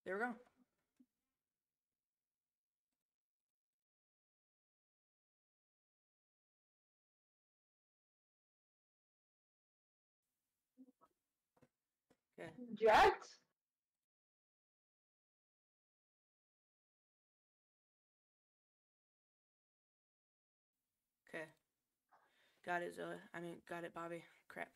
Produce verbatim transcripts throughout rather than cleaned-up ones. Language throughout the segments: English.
There we go. Okay. Jet? Okay. Got it, Zoe. I mean, got it, Bobby. Crap.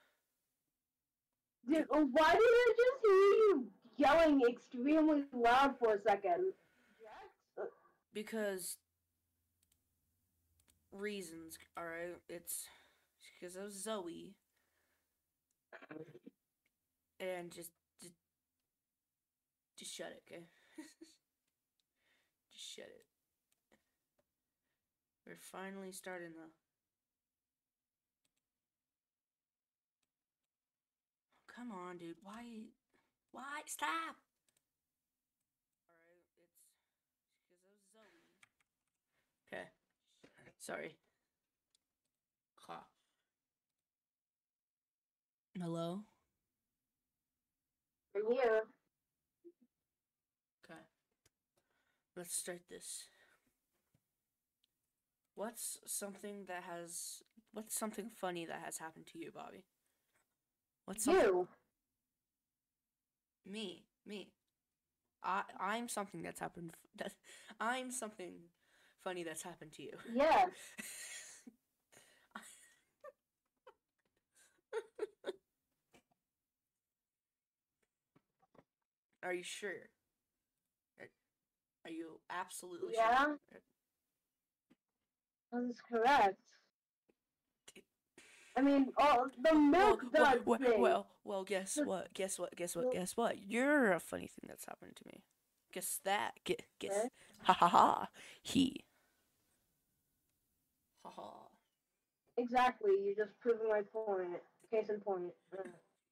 Dude, why did I just hear you yelling extremely loud for a second? Jet? Because reasons, alright? It's because of Zoe. And just, just, just shut it, okay? Just shut it. We're finally starting though. Come on, dude. Why? Why? Stop! Alright, it's because of Zoe. Okay. Sorry. Ha. Hello? I'm here. Okay. Let's start this. What's something that has what's something funny that has happened to you, Bobby? What's something You. me, me. I I'm something that's happened that I'm something funny that's happened to you. Yes. Are you sure? Are, are you absolutely sure? Yeah, that is correct. I mean, oh, the Well, milk well, dud well, thing. well, well, guess what? Guess what? Guess what? Guess what? You're a funny thing that's happened to me. Guess that. Guess, guess. Okay. Ha ha ha. He. Ha ha. Exactly, you just proving my point. Case in point. Uh,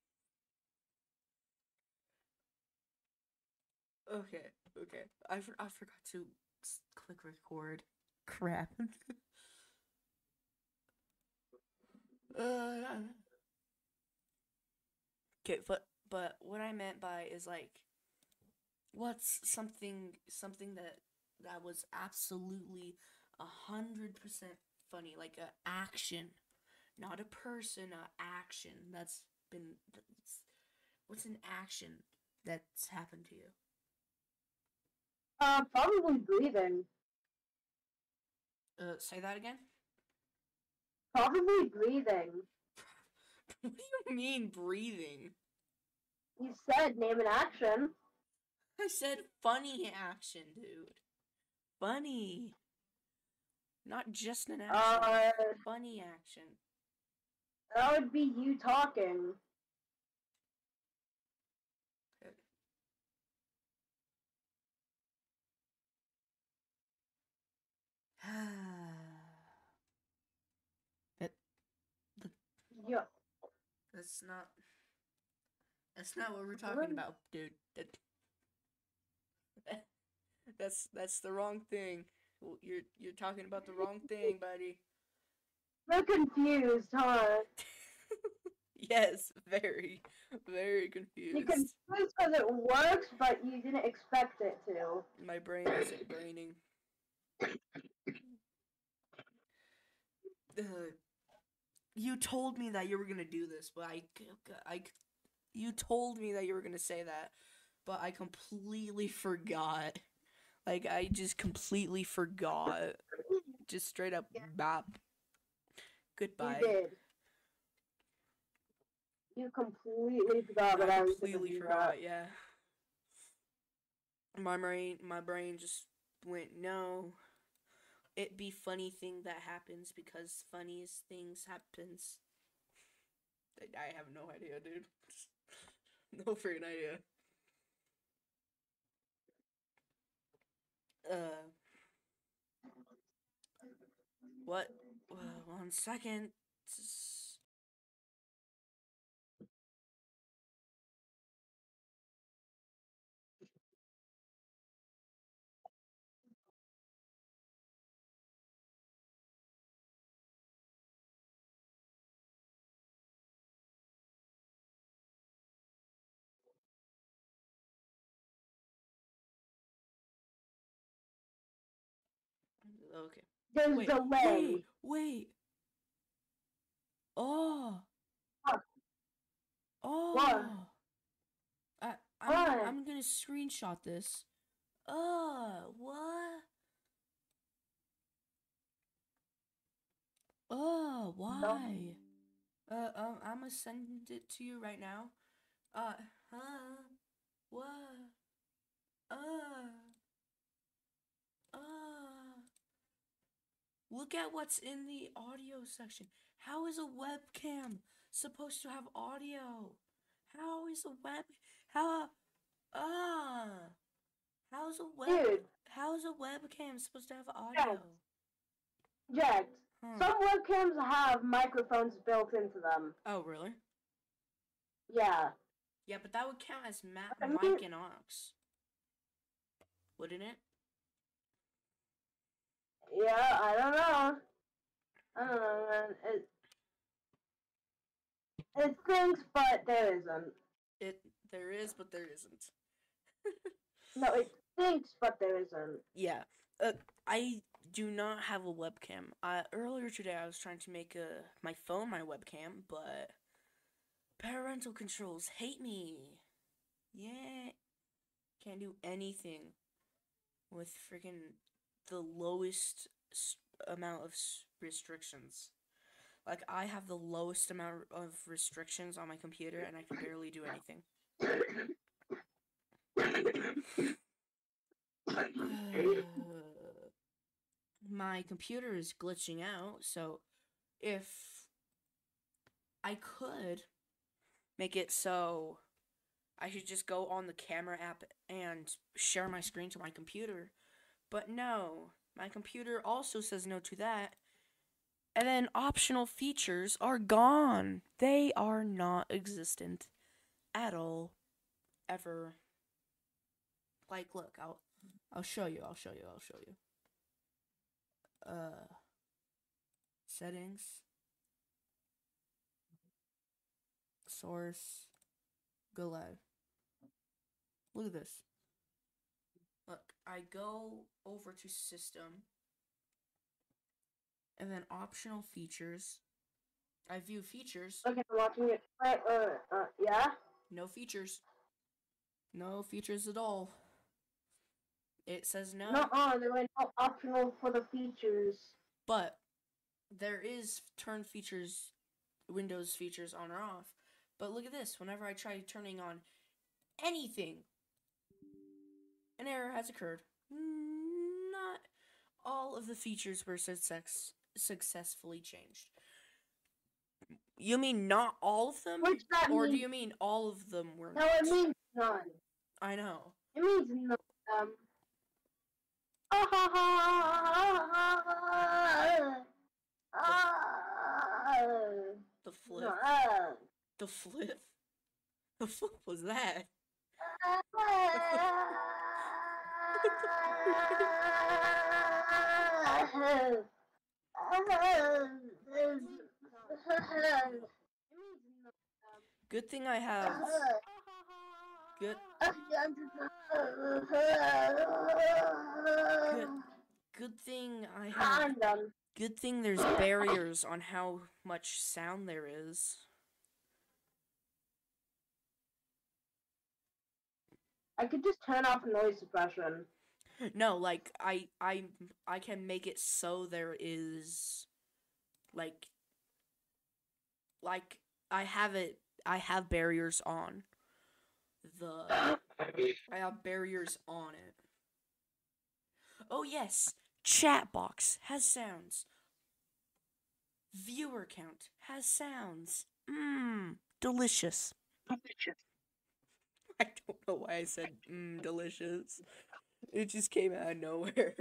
Okay, okay. I, for, I forgot to s- click record. Crap. uh, okay, but but what I meant by is like, what's something something that that was absolutely a hundred percent funny, like a action, not a person, a action that's been. That's, what's an action that's happened to you? uh, probably breathing. Uh, say that again. Probably breathing. What do you mean breathing? You said name an action. I said funny action, dude. Funny. Not just an action. Uh, Funny action. that would be you talking. Okay. that, that, Yeah. that's not that's not what we're talking about, dude. That, that's that's the wrong thing. You're you're talking about the wrong thing, buddy. You're confused, huh? Yes, very, very You're confused. confused because it works, but you didn't expect it to. My brain isn't braining. Uh, you told me that you were gonna do this, but I, I, you told me that you were gonna say that, but I completely forgot. Like I just completely forgot. Just straight up bop. You Goodbye. did. You completely forgot I that I was gonna completely do that. forgot. Yeah. My brain, my brain just went no. It be funny thing that happens because funniest things happens. I have no idea, dude. No freaking idea. Uh, what? Uh, one second. Okay. There's Wait, delay. wait, wait. Oh, What? What? oh. I, I'm gonna, What? I'm gonna screenshot this. Oh, what? Oh, No. why? Uh, um, I'm gonna send it to you right now. Uh, huh? What? Uh, uh. Look at what's in the audio section. How is a webcam supposed to have audio? How is a web? How? Ah. How's a web? Dude, How's a webcam supposed to have Jax, audio? Jax, Hmm. some webcams have microphones built into them. Oh, really? Yeah. Yeah, but that would count as ma- I mean- mic and aux, wouldn't it? Yeah, I don't know. I don't know, man. It, it stinks, but there isn't. It there is, but there isn't. No, it stinks, but there isn't. Yeah. Uh, I do not have a webcam. Uh, earlier today, I was trying to make a my phone my webcam, but parental controls hate me. Yeah, can't do anything with freaking the lowest s- amount of s- restrictions. Like I have the lowest amount of restrictions on my computer, and I can barely do anything. My computer is glitching out, so if I could make it so I should just go on the camera app and share my screen to my computer, but no, my computer also says no to that. And then optional features are gone. They are not existent at all, ever. Like, look, I'll, I'll show you. I'll show you. I'll show you. Uh, settings, source, go live. Look at this. Look, I go over to system, and then optional features. I view features. Okay, I'm watching it. Right, uh, uh, yeah? No features. No features at all. It says no. No, uh, there were no optional for the features. But there is turn features, Windows features on or off. But look at this. Whenever I try turning on anything, an error has occurred. Not all of the features were success successfully changed. You mean not all of them? Which that Or means, do you mean all of them were no, not? it means none. I know. It means none of them. Ah, ha, ha, ha, ah, The flip. ah, The flip? The flip was that? Good thing I have. Good. Good. Good thing I have. I'm done. Good thing there's barriers on how much sound there is. I could just turn off noise suppression. No, like I I I can make it so there is like like I have it I have barriers on the I have barriers on it. Oh yes, chat box has sounds. Viewer count has sounds. Mmm, delicious. I don't know why I said mmm, delicious. It just came out of nowhere.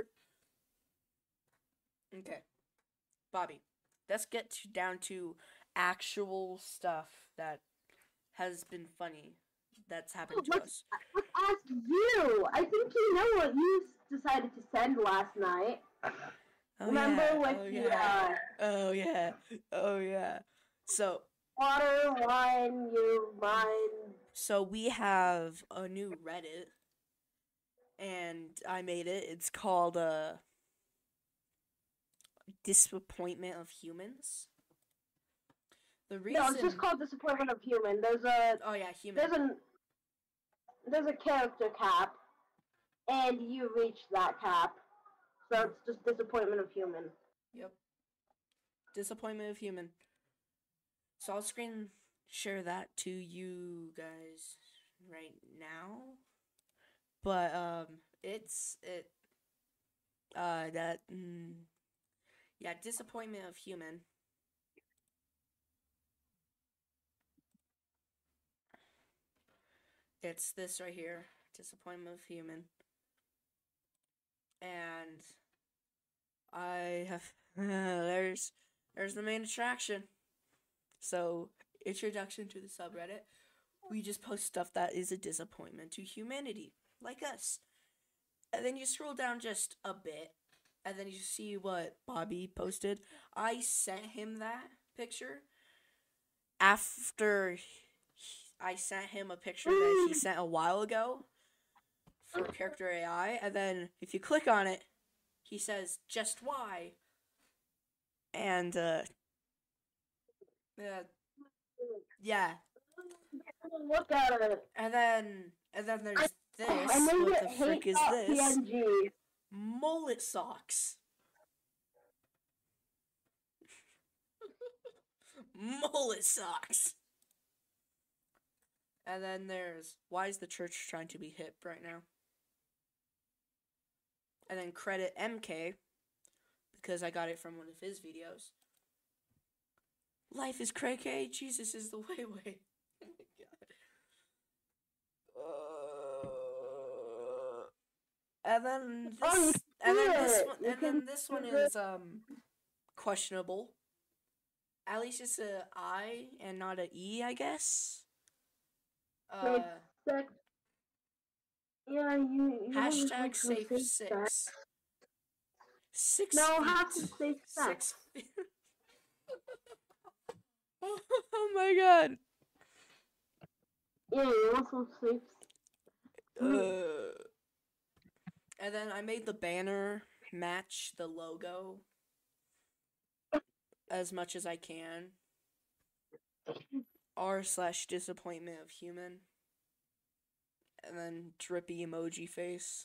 Okay, Bobby, let's get to, down to actual stuff that has been funny that's happened to let's, us. let's ask you. I think you know what you decided to send last night. Oh, Remember yeah. with oh, the yeah. uh, oh yeah, oh yeah. So water, wine, you, mine. so we have a new Reddit, and I made it. It's called uh Disappointment of Humans. The No, it's just reason. called Disappointment of Human. There's a Oh yeah, human. there's a there's a character cap, and you reach that cap, so it's just Disappointment of Human. Yep. Disappointment of Human. So I'll screen share that to you guys right now. But um, it's it. Uh, that. Mm, yeah, Disappointment of Human. It's this right here, Disappointment of Human. And I have there's there's the main attraction. So, introduction to the subreddit. We just post stuff that is a disappointment to humanity, like us. And then you scroll down just a bit, and then you see what Bobby posted. I sent him that picture after I sent him a picture that he sent a while ago for character A I, and then if you click on it, he says, just why? And, uh, uh yeah. Look at it. And then, and then there's I, this. I made what it the frick is this? P N G. Mullet socks. Mullet socks. And then there's, why is the church trying to be hip right now? And then credit M K, because I got it from one of his videos. Life is cray cray, Jesus is the way way. Oh my god. Uh, and then this, oh, and then this it. one, You and then this one is um questionable. At least it's a I and not a E, I guess. Uh, sex. Yeah, you. you hashtag safe six. six. Six. No, feet. have to say sex. Six. Oh my god. Yeah, you also say. Uh, and then I made the banner match the logo as much as I can. R slash disappointment of human. And then drippy emoji face.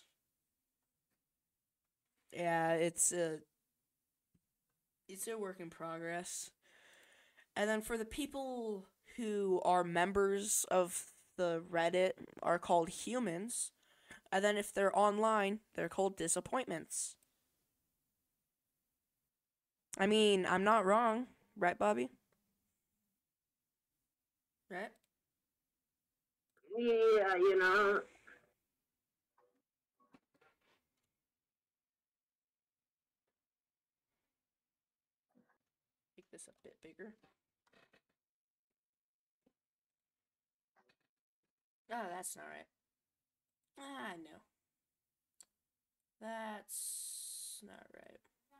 Yeah, it's a it's a work in progress. And then for the people who are members of the Reddit are called humans. And then if they're online, they're called disappointments. I mean, I'm not wrong, right, Bobby? Right? Yeah, you know. Make this a bit bigger. Oh, that's not right. Ah, no. That's not right.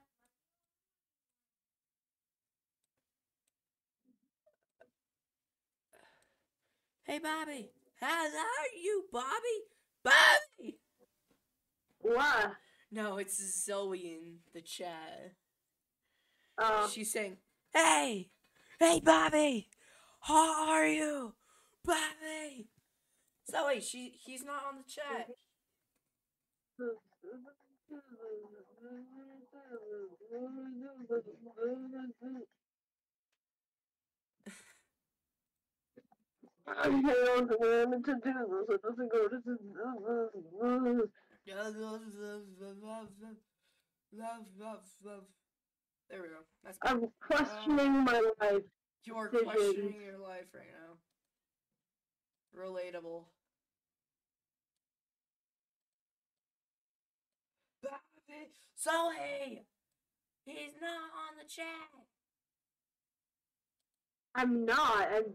Hey, Bobby. How are you, Bobby? Bobby! What? No, it's Zoe in the chat. Uh, She's saying, hey! Hey, Bobby! How are you? Bobby! Zoe, she, he's not on the chat. I don't want to do this. It doesn't go to this. There we go. That's I'm questioning uh, my life. You're questioning your life right now. Relatable. Bobby! Zoe! He's not on the chat! I'm not. I'm...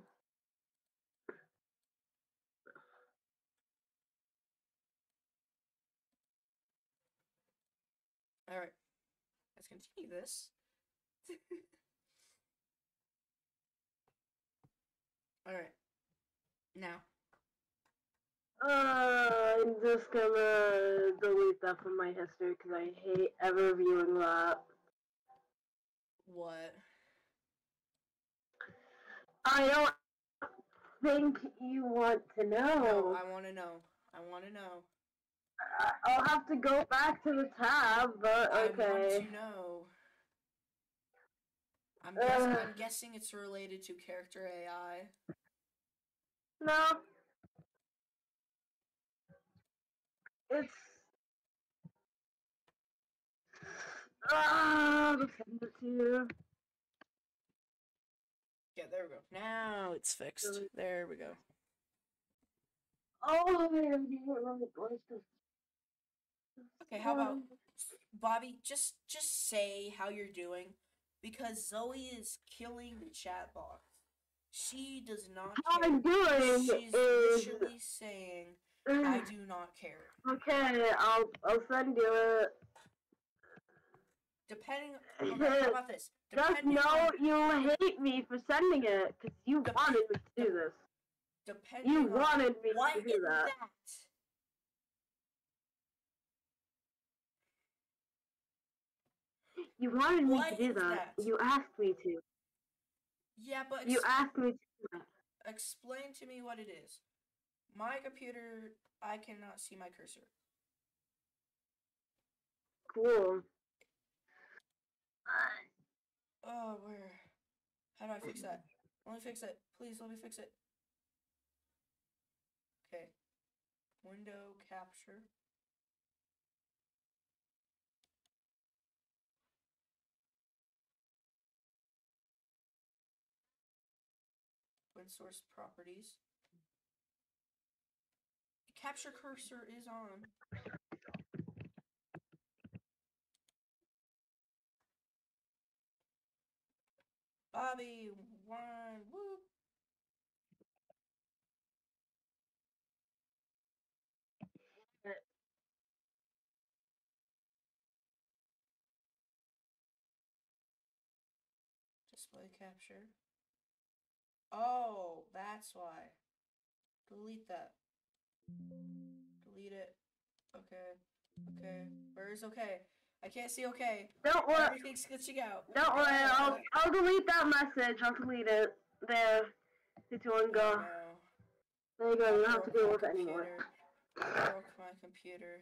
Alright. Let's continue this. Alright. Now. Uh, I'm just gonna delete that from my history because I hate ever viewing that. What? I don't think you want to know. No, I want to know. I want to know. I- I'll have to go back to the tab, but I want okay. to know. I'm, guess- Ugh. I'm guessing it's related to character A I. No. It's. Ah, I'll send it to you. Yeah, there we go. Now it's fixed. There we go. Oh, man. Okay, how about Bobby? Just just say how you're doing, because Zoe is killing the chat box. She does not How care. I'm doing She's is. literally saying, "I do not care." Okay, I'll I'll send you it. Depending. Okay, how about this? Just Depending know on, you hate me for sending it because you Dep- wanted me to do dep- this. depending You on wanted me what to do is that. that? You wanted me What to do is that. that? You asked me to. Yeah, but You ex- asked me to do that. explain to me what it is. My computer, I cannot see my cursor. Cool. Oh, where? How do I fix that? Let me fix it. Please, let me fix it. Okay. Window capture. WinSource properties. Capture cursor is on. Bobby, one, whoop. Display capture. Oh, that's why. Delete that. Delete it. Okay. Okay. Where's okay? I can't see okay. Don't worry. Everything's glitching out. Don't worry. I'll I'll delete that message. I'll delete it. There. It's one go. Oh, no. There you go. You don't have to deal with it computer. anymore. I broke my computer.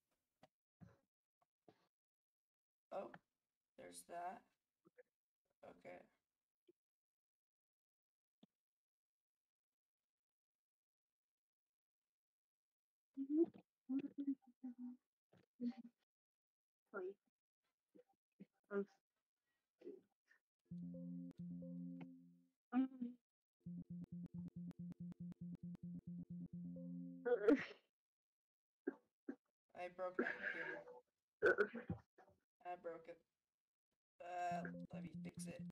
Oh, there's that. Okay. I broke my computer. I broke it. Uh, let me fix it.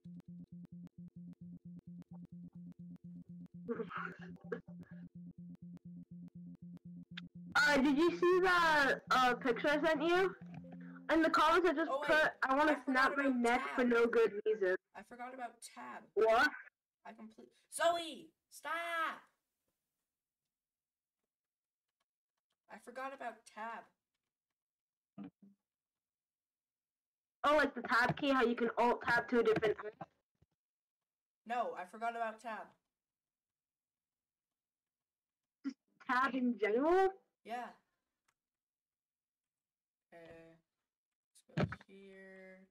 Uh, did you see that uh picture I sent you? In the comments I just Oh, wait. put, I want I to snap my forgot about neck tab. for no good reason. I forgot about tab. What? I complete. Zoe, stop! I forgot about tab. Oh, like the tab key, how you can alt tab to a different app? No, I forgot about tab. Tab in general? Yeah. Okay. Let's go here.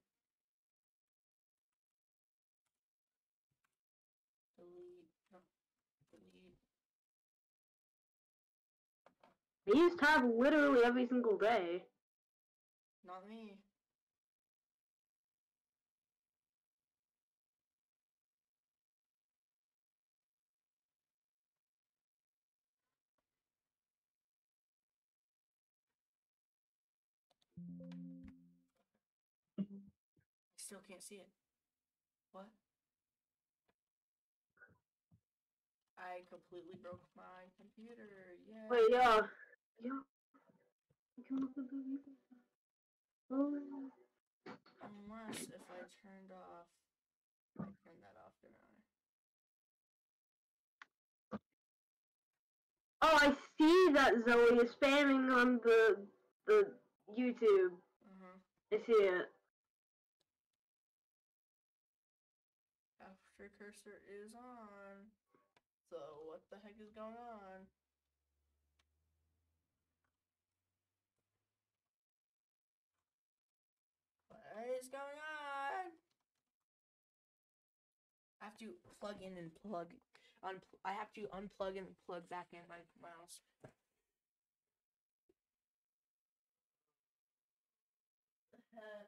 Delete. No. Delete. I use tab literally every single day. Not me. I still can't see it. What? I completely broke my computer. Yeah. Wait, yeah. Yeah. You can look at the oh. Unless if I turned off. I turned that off, didn't I? Oh, I see that Zoe is spamming on the the YouTube. Uh-huh. I see it. cursor is on. So what the heck is going on? What is going on? I have to plug in and plug un I have to unplug and plug back in my mouse. The heck?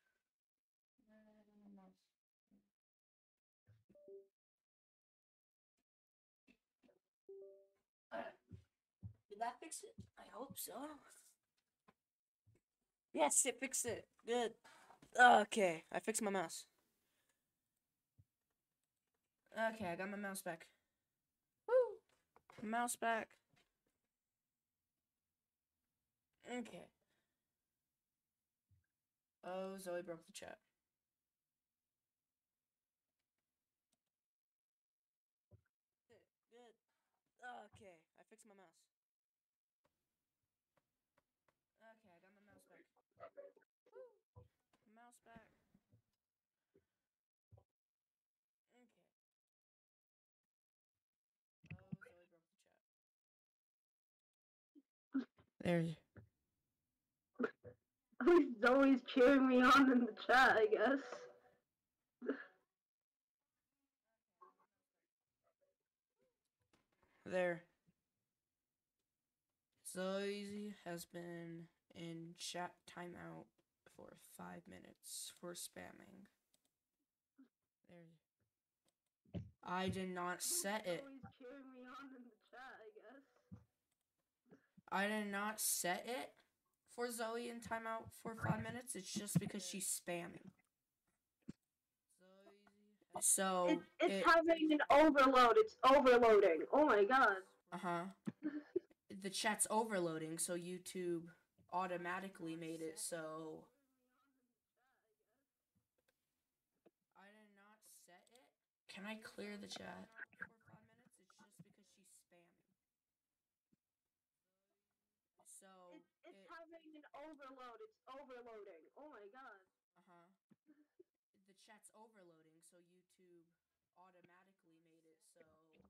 Alright. Did that fix it? I hope so. Yes, it fixed it. Good. Okay, I fixed my mouse. Okay, I got my mouse back. Woo! Mouse back. Okay. Oh, Zoe broke the chat. Good. Okay, I fixed my mouse. Okay, I got my mouse back. Woo! Mouse back. Okay. Oh, Zoe broke the chat. There. Zoe's cheering me on in the chat, I guess. There. Zoe has been in chat timeout for five minutes for spamming. There. I did not set it. Zoe's cheering me on in the chat, I guess. I did not set it for Zoe in timeout for five minutes. It's just because she's spamming. So It's, it's it, having an overload. It's overloading. Oh my god. uh-huh. The chat's overloading, so YouTube automatically made it so I did not set it. Can I clear the chat for five minutes? It's just because she's spamming. So It's, it's it, having an overload. It's overloading. Oh my god. uh-huh. The chat's overloading, so YouTube automatically made it so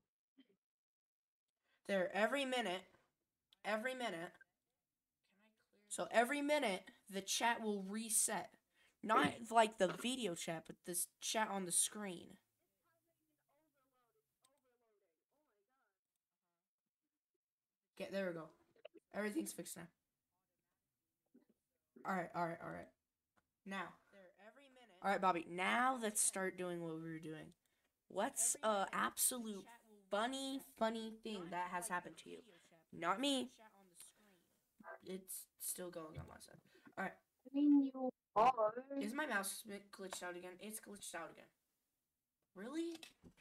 there every minute every minute so every minute the chat will reset, not like the video chat, but this chat on the screen. Okay, there we go. Everything's fixed now. Alright, alright, alright. Now. Alright, Bobby, now let's start doing what we were doing. What's a absolute funny, funny thing that has happened to you? Not me. It's still going on my side. Alright. I mean, you are. Is my mouse glitched out again? It's glitched out again. Really?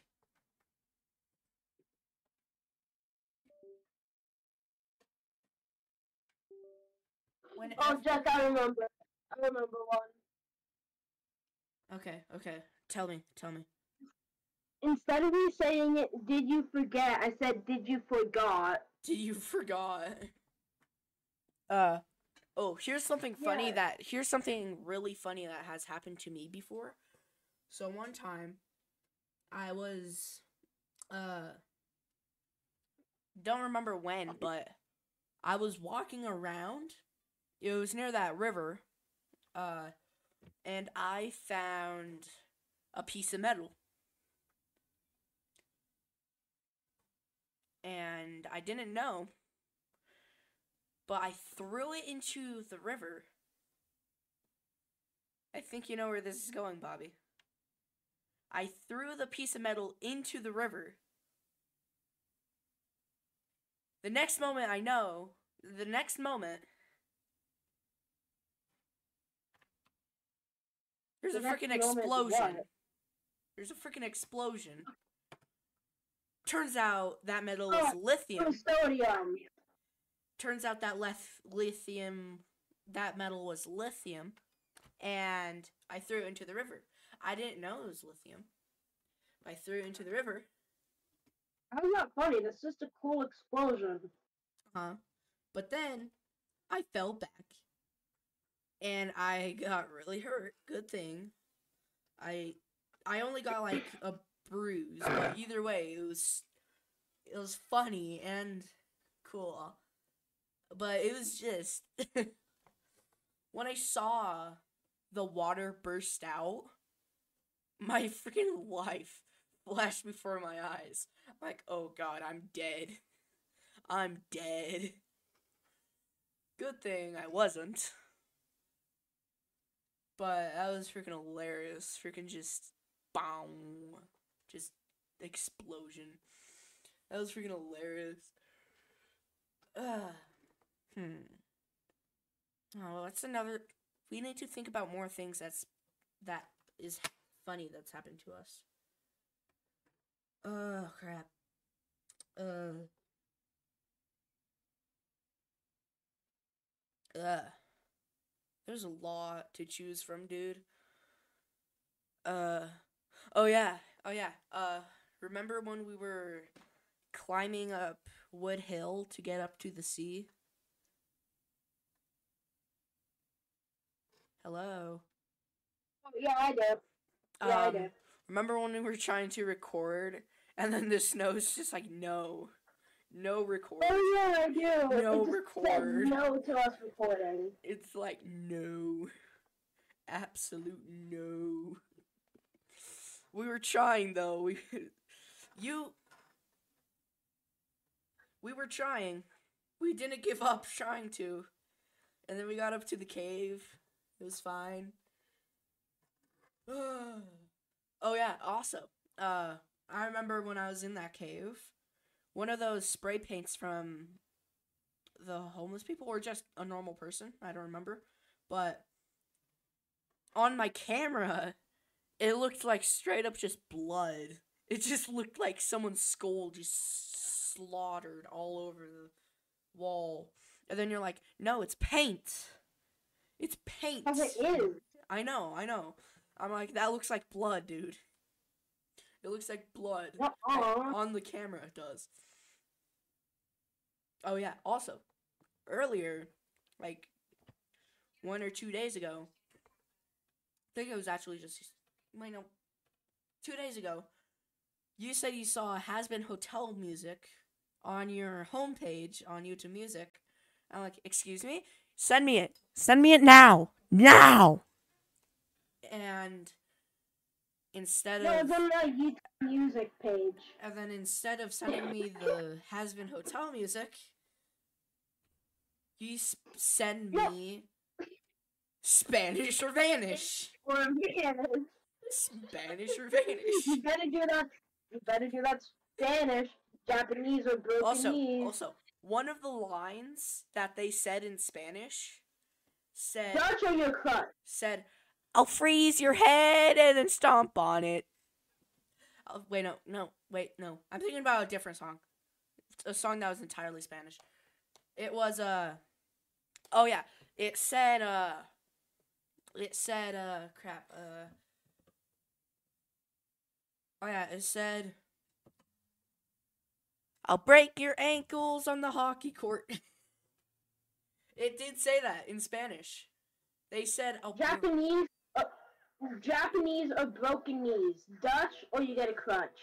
When oh, Jack, I remember. I remember one. Okay, okay. Tell me, tell me. Instead of me saying it, did you forget? I said, did you forgot? Did you forgot? Uh, oh, here's something funny Yeah. that, here's something really funny that has happened to me before. So one time, I was, uh, don't remember when, but I was walking around. It was near that river, uh, and I found a piece of metal. And I didn't know, but I threw it into the river. I think you know where this is going, Bobby. I threw the piece of metal into the river. The next moment I know, the next moment, there's The a next freaking moment explosion. what? There's a freaking explosion. Turns out that metal was Oh, lithium. It was sodium. Turns out that leth- lithium, that metal was lithium, and I threw it into the river. I didn't know it was lithium. I threw it into the river. How's that funny? That's just a cool explosion. Huh? But then I fell back, and I got really hurt. Good thing. I I only got like a bruise. But either way, it was it was funny and cool. But it was just when I saw the water burst out, my freaking life flashed before my eyes. I'm like, oh god, I'm dead. I'm dead. Good thing I wasn't. But that was freaking hilarious. Freaking just boom. Just explosion. That was freaking hilarious. Uh, hmm. Oh, that's another. We need to think about more things that's that is funny that's happened to us. Oh crap. Uh. Uh. There's a lot to choose from, dude. Uh. Oh yeah. Oh yeah. Uh. Remember when we were climbing up Wood Hill to get up to the sea? Hello. Oh, yeah, I do. Yeah, um, I do. Remember when we were trying to record and then the snow's just like, no. No record. Oh, yeah, I do. No it just record. Said no to us recording. It's like, no. Absolute no. We were trying, though. We, you... We were trying. We didn't give up trying to. And then we got up to the cave. It was fine. Oh yeah, also, uh, I remember when I was in that cave, one of those spray paints from the homeless people, or just a normal person, I don't remember, but on my camera, it looked like straight up just blood. It just looked like someone's skull just slaughtered all over the wall. And then you're like, no, it's paint. It's paint. Because it is. I know, I know. I'm like, that looks like blood, dude. It looks like blood. Uh-uh. On the camera, it does. Oh, yeah. Also, earlier, like, one or two days ago, I think it was actually just, wait, no, two days ago, you said you saw Has Been Hotel Music on your homepage on YouTube Music. I'm like, excuse me? Send me it. Send me it now. Now! And instead No, of... it's on the YouTube Music page. And then instead of sending me the Has Been Hotel Music, you s- send me Spanish or Vanish. Or Spanish. Spanish or Vanish. You better do that. You better do that Spanish, Japanese, or broken Also, knees. also, one of the lines that they said in Spanish said, Dutch or your crutch? said, I'll freeze your head and then stomp on it. Oh, wait, no, no, wait, no. I'm thinking about a different song. A song that was entirely Spanish. It was, uh, oh yeah, it said, uh, it said, uh, crap, uh, oh yeah, it said, I'll break your ankles on the hockey court. It did say that in Spanish. They said, I'll Japanese, uh, Japanese or broken knees. Dutch or you get a crutch.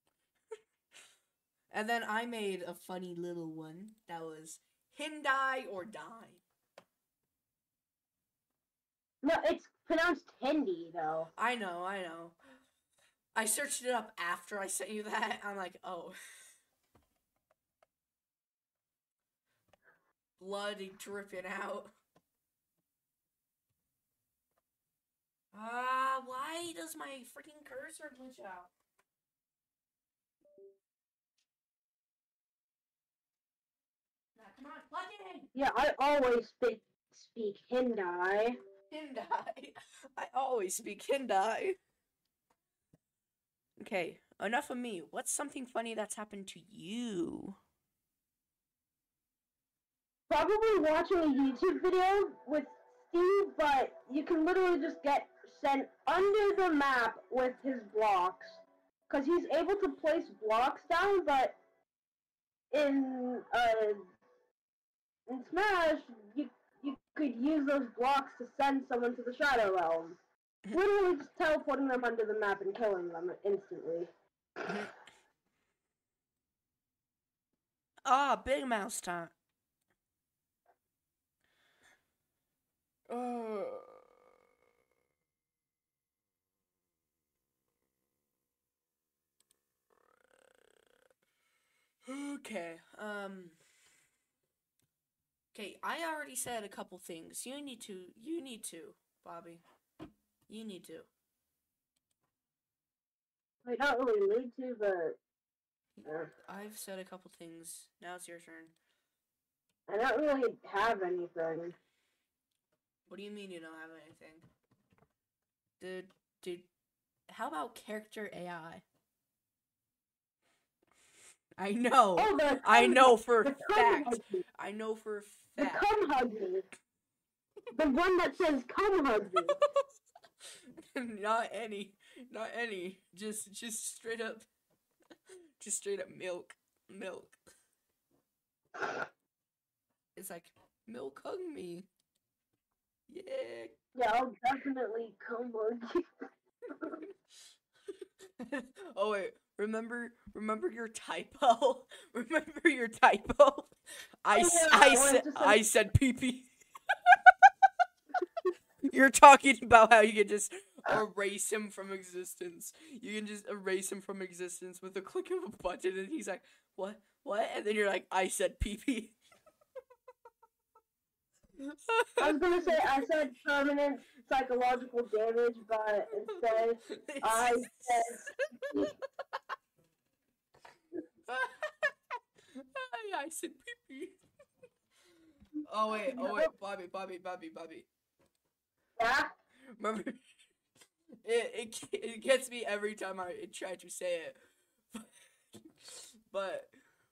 And then I made a funny little one that was Hyundai or die. No, it's pronounced Hindi, though. I know, I know. I searched it up after I sent you that. I'm like, oh. Blood dripping out. Ah, uh, why does my freaking cursor glitch out? Nah, come on, plug it in! Yeah, I always speak, speak Hindi. Hyundai. I always speak Hyundai. Okay, enough of me. What's something funny that's happened to you? Probably watching a YouTube video with Steve, but you can literally just get sent under the map with his blocks. Because he's able to place blocks down, but in, uh, in Smash, you, you could use those blocks to send someone to the Shadow Realm. Literally just teleporting them under the map and killing them instantly. Ah, Big Mouse time. Uh, okay. Um. Okay, I already said a couple things. You need to. You need to, Bobby. You need to. I don't really need to, but uh, I've said a couple things. Now it's your turn. I don't really have anything. What do you mean you don't have anything? Dude, dude, how about character A I? I know. Oh, the I know for the a come fact. hug me. I know for a The fact. come hug me. The one that says come hug me. Not any. Not any. Just just straight up. Just straight up milk. Milk. It's like, milk hug me. Yeah. Yeah, I'll definitely come hug you. Oh wait, remember remember your typo? Remember your typo? I, Oh, s- yeah, I I said went to I some- said pee pee. You're talking about how you can just erase him from existence. You can just erase him from existence with a click of a button, and he's like, "What? What?" And then you're like, "I said pee pee." I was gonna say I said permanent psychological damage, but instead I said I said pee pee. Oh wait, oh wait, Bobby, Bobby, Bobby, Bobby. yeah. Remember, it it it gets me every time I try to say it, but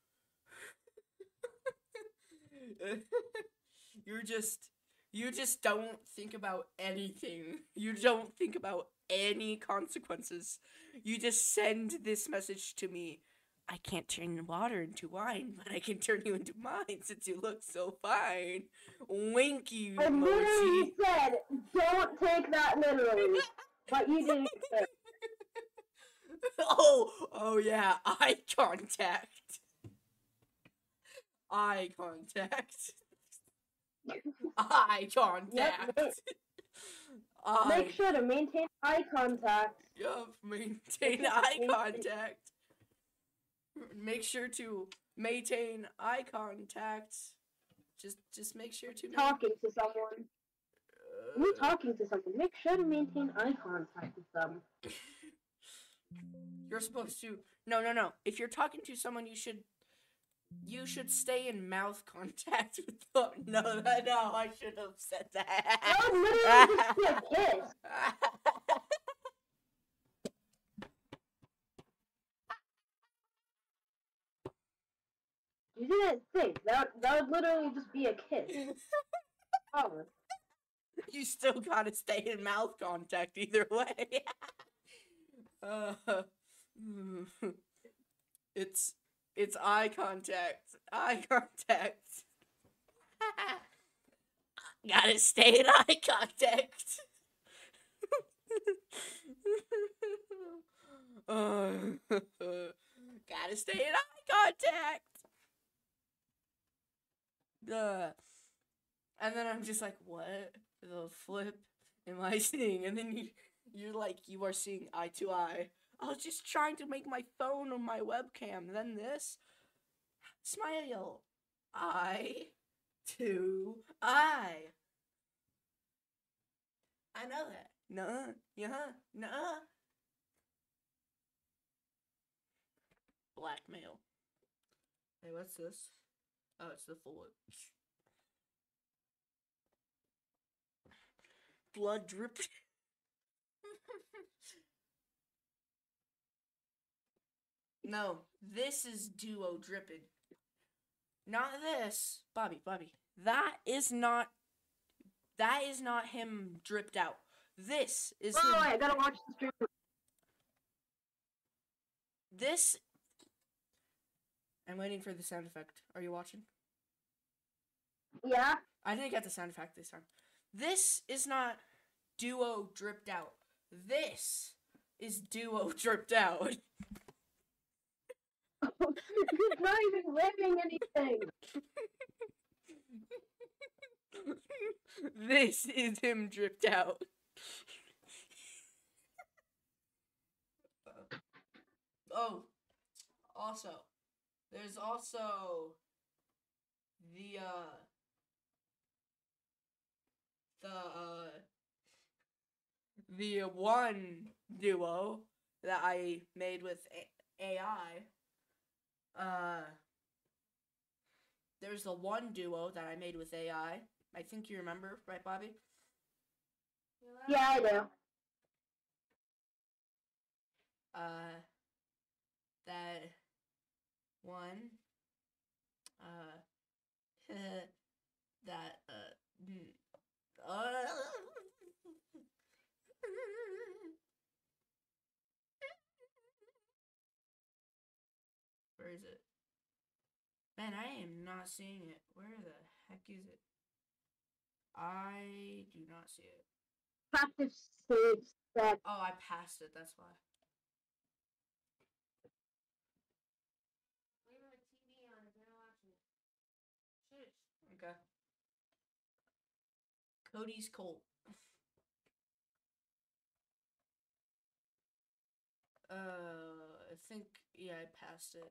you're just you just don't think about anything. You don't think about any consequences. You just send this message to me. I can't turn water into wine, but I can turn you into mine since you look so fine. Winky I literally emoji. said don't take that literally, but you didn't. Say. Oh, oh yeah, eye contact. Eye contact. Eye contact. Yep, Eye. Make sure to maintain eye contact. Yup, maintain eye contact. Make sure to maintain eye contact. Just, just make sure to Talking to someone. Uh, You talking to someone. Make sure to maintain eye contact with them. You're supposed to. No, no, no. If you're talking to someone, you should. You should stay in mouth contact with them. No, no, no. I should have said that. That would literally just be a kiss. You didn't think that that would literally just be a kiss. Oh. You still gotta stay in mouth contact either way. uh, it's it's eye contact. Eye contact. Gotta stay in eye contact. uh, gotta stay in eye contact. Uh, and then I'm just like, what the flip am I seeing? And then you, you're like, you are seeing eye to eye. I was just trying to make my phone on my webcam. Then this. Smile. Eye to eye. I know that. Nuh-uh. Yeah. Nuh-uh. Blackmail. Hey, what's this? Oh, it's the full whip. Blood dripping. No, this is duo dripping. Not this. Bobby, Bobby. That is not... That is not him dripped out. This is Oh, him... wait, I gotta watch the stream. This... I'm waiting for the sound effect. Are you watching? Yeah? I didn't get the sound effect this time. This is not duo dripped out. This is duo dripped out. He's not even living anything. This is him dripped out. Oh, also, there's also the uh the uh the one duo that I made with A- AI. Uh, there's the one duo that I made with A I. I think you remember, right, Bobby? Yeah, I do. Uh, that one. Uh, that uh. mm, uh Where is it? Man, I am not seeing it. Where the heck is it? I do not see it. Practice saves that. Oh, I passed it. That's why. Leave my T V on if you're not watching it. Shush. Okay. Cody's Colt. Uh, I think, yeah, I passed it.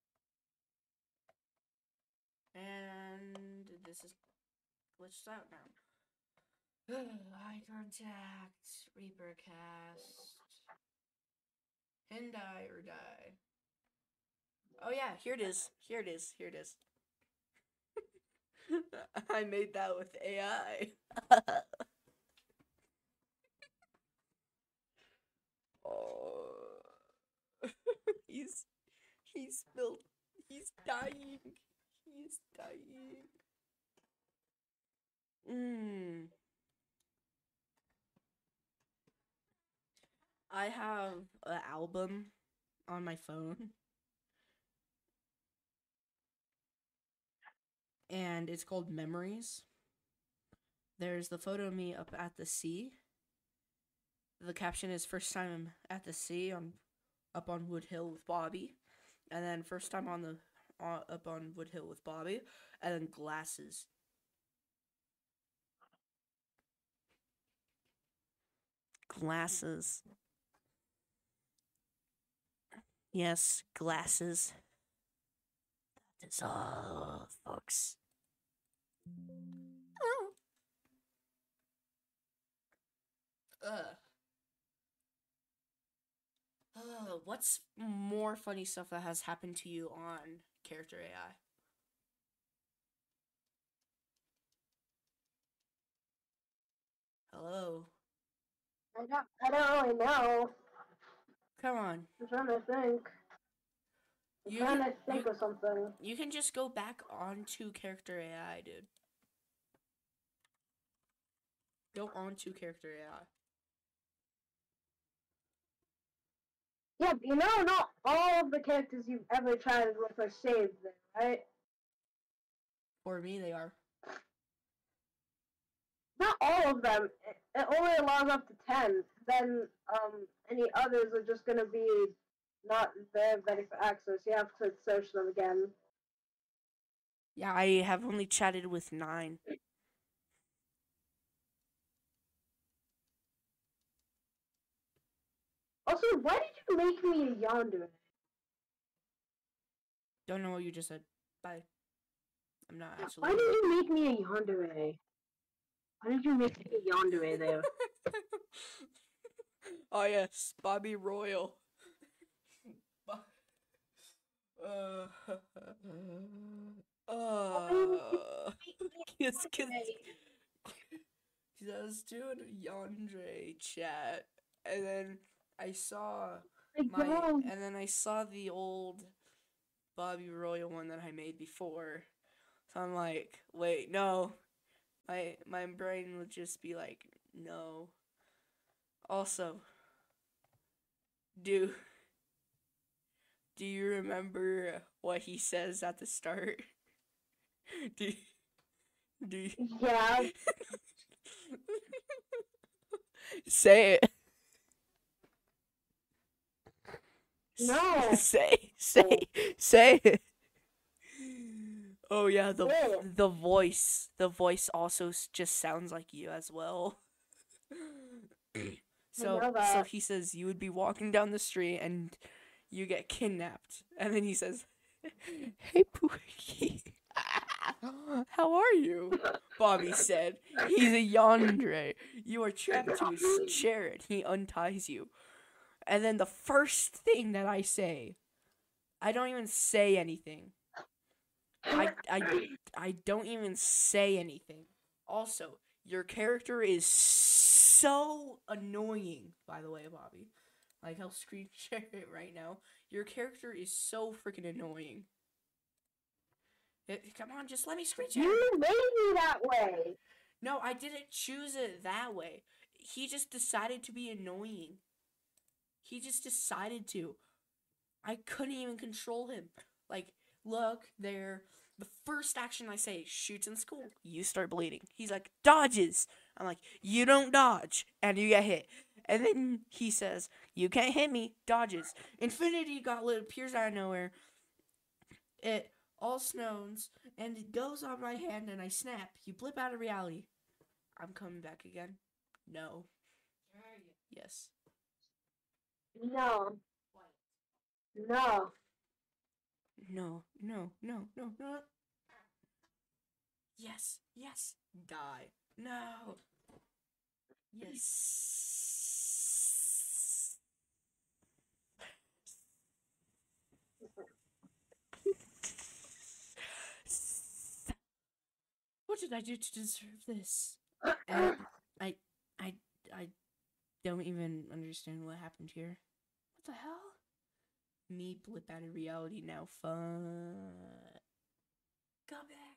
And this is glitched out now. Eye contact, Reaper cast, Hyundai or die. Oh yeah, here it is. Here it is. Here it is. I made that with A I. Oh, he's he's spilled. He's dying. He's dying. Mm. I have an album on my phone. And it's called Memories. There's the photo of me up at the sea. The caption is first time at the sea on up on Wood Hill with Bobby. And then first time on the uh, up on Wood Hill with Bobby. And then glasses. Glasses. Yes, glasses. That is all, folks. Oh. Ugh. Uh, what's more funny stuff that has happened to you on Character A I? Hello? I don't, I don't really know. Come on. I'm trying to think. I'm You trying can, to think you, of something. you can just go back onto Character A I, dude. Go onto Character A I. Yeah, but you know, not all of the characters you've ever chatted with are saved there, right? For me, they are. Not all of them. It, it only allows up to ten. Then um, any others are just gonna be not there ready for access. You have to search them again. Yeah, I have only chatted with nine. Also, why did you make me a yandere? Don't know what you just said. Bye. I'm not actually. Why did you make me a yandere? Why did you make me a yandere there? Oh yes, Bobby Royal. uh, uh, kiss, kiss. I was doing a Yandere chat, and then I saw my, and then I saw the old Bobby Royal one that I made before. So I'm like, wait, no. My my brain would just be like, no. Also, do do you remember what he says at the start? do do you... Yeah. Say it. No. Say, say, say it. Oh yeah, the Yeah. the voice, the voice also s- just sounds like you as well. So know so that. he says you would be walking down the street and you get kidnapped, and then he says, "Hey Pookie, how are you?" Bobby said, "He's a yandere. You are trapped to his chair, and he unties you." And then the first thing that I say, I don't even say anything. I, I, I don't even say anything. Also, your character is so annoying, by the way, Bobby. Like, I'll screen share it right now. Your character is so freaking annoying. It, come on, just let me screen share. You made me that way. No, I didn't choose it that way. He just decided to be annoying. He just decided to. I couldn't even control him. Like, look, there. The first action I say, shoots in school. You start bleeding. He's like, dodges. I'm like, you don't dodge. And you get hit. And then he says, you can't hit me. Dodges. Infinity Gauntlet appears out of nowhere. It all snows. And it goes on my hand and I snap. You blip out of reality. I'm coming back again. No. Yes. No. No. No, no, no, no, no. Yes, yes. Die. No. Yes. What did I do to deserve this? And I, I, I don't even understand what happened here. What the hell? Me blip out of reality now. Fun. Go back.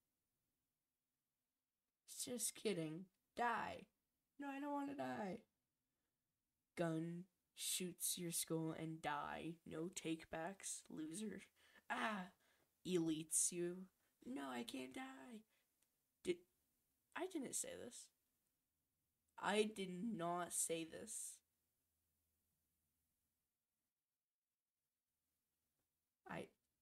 Just kidding. Die. No, I don't want to die. Gun shoots your skull and die. No takebacks, loser. Ah, elites you. No, I can't die. Did I didn't say this. I did not say this. I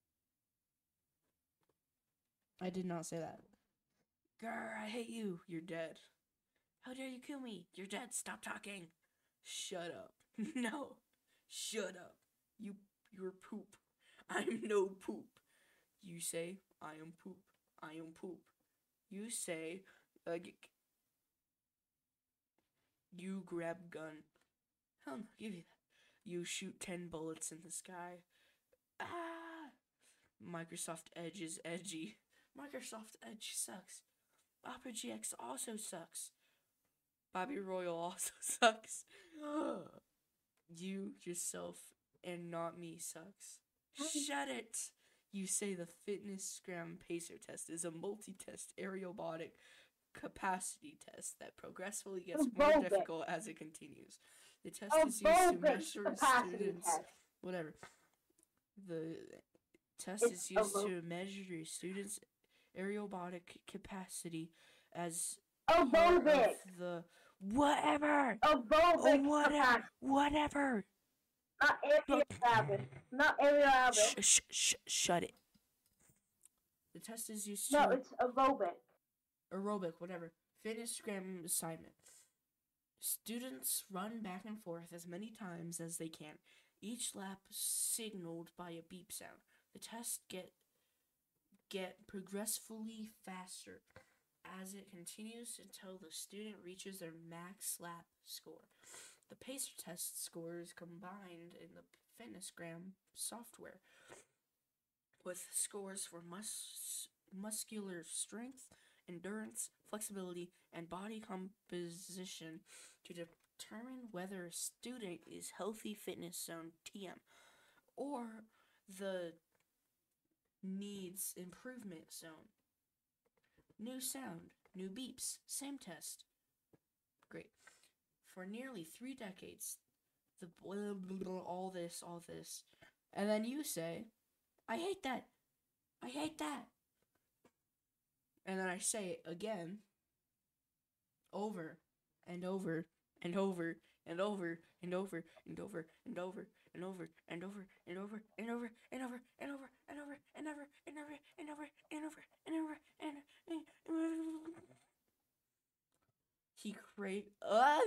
I did not say that. Grr, I hate you. You're dead. How dare you kill me? You're dead. Stop talking. Shut up. No. Shut up. You you're poop. I'm no poop. You say I am poop. I am poop. You say uh, you grab gun. I'll give you that. You shoot ten bullets in the sky. Ah! Microsoft Edge is edgy. Microsoft Edge sucks. Opera G X also sucks. Bobby Royal also sucks. You, yourself, and not me sucks. Shut it! You say the FitnessGram Pacer test is a multi-test aerobotic capacity test that progressively gets more Aerobic. difficult as it continues. The test A is used to Aerobic measure capacity students. test. Whatever. The test It's is used aerob- to measure students' aerobotic capacity as Aerobic. part of the whatever. Oh, Aerobic whatever. capacity. Whatever. Not Look. aerobic. Not aerobic. Shh, shh, shh, shut it. The test is used No, to it's aerobic. aerobic, whatever. FitnessGram assignment. Students run back and forth as many times as they can, each lap signaled by a beep sound. The tests get get progressively faster as it continues until the student reaches their max lap score. The pacer test scores combined in the FitnessGram software with scores for mus- muscular strength, endurance, flexibility, and body composition to determine whether a student is healthy fitness zone T M or the needs improvement zone. New sound, new beeps, same test. Great. For nearly three decades, the blah, blah, blah, all this, all this. And then you say, I hate that. I hate that. And then I say it again, over and over and over and over and over and over and over and over and over and over and over and over and over and over and over and over and over and over and over and he craved. Uh,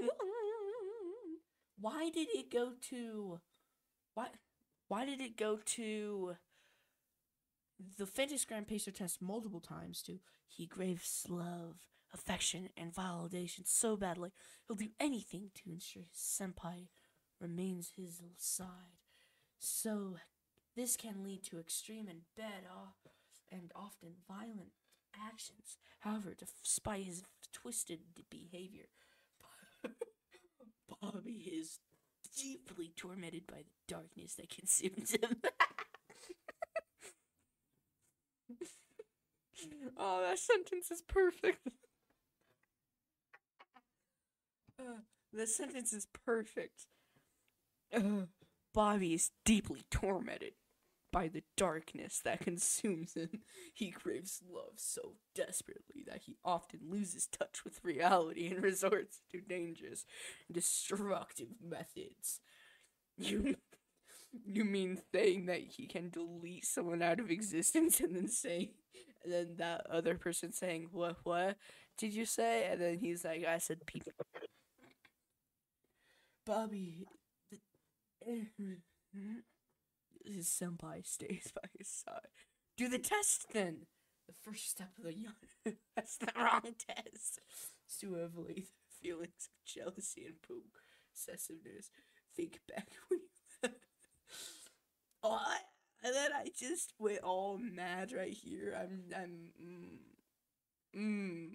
why did it go to? Why? Why did it go to? The Fantasgram Pacer test multiple times to he craves love, affection, and validation so badly he'll do anything to ensure his senpai remains his side. So this can lead to extreme and bad uh, and often violent actions. However, despite his twisted behavior, Bobby is deeply tormented by the darkness that consumes him. Oh, that sentence is perfect. Uh, that sentence is perfect. Uh, Bobby is deeply tormented by the darkness that consumes him. He craves love so desperately that he often loses touch with reality and resorts to dangerous, destructive methods. You, you mean saying that he can delete someone out of existence and then say, and then that other person saying, what, what did you say? And then he's like, I said people. Bobby, his senpai stays by his side. Do the test then. The first step of the yarn. That's the wrong test. It's to avoid the feelings of jealousy and possessiveness. Think back when you. Oh, and then I just went all mad right here. I'm, I'm, mm, mm.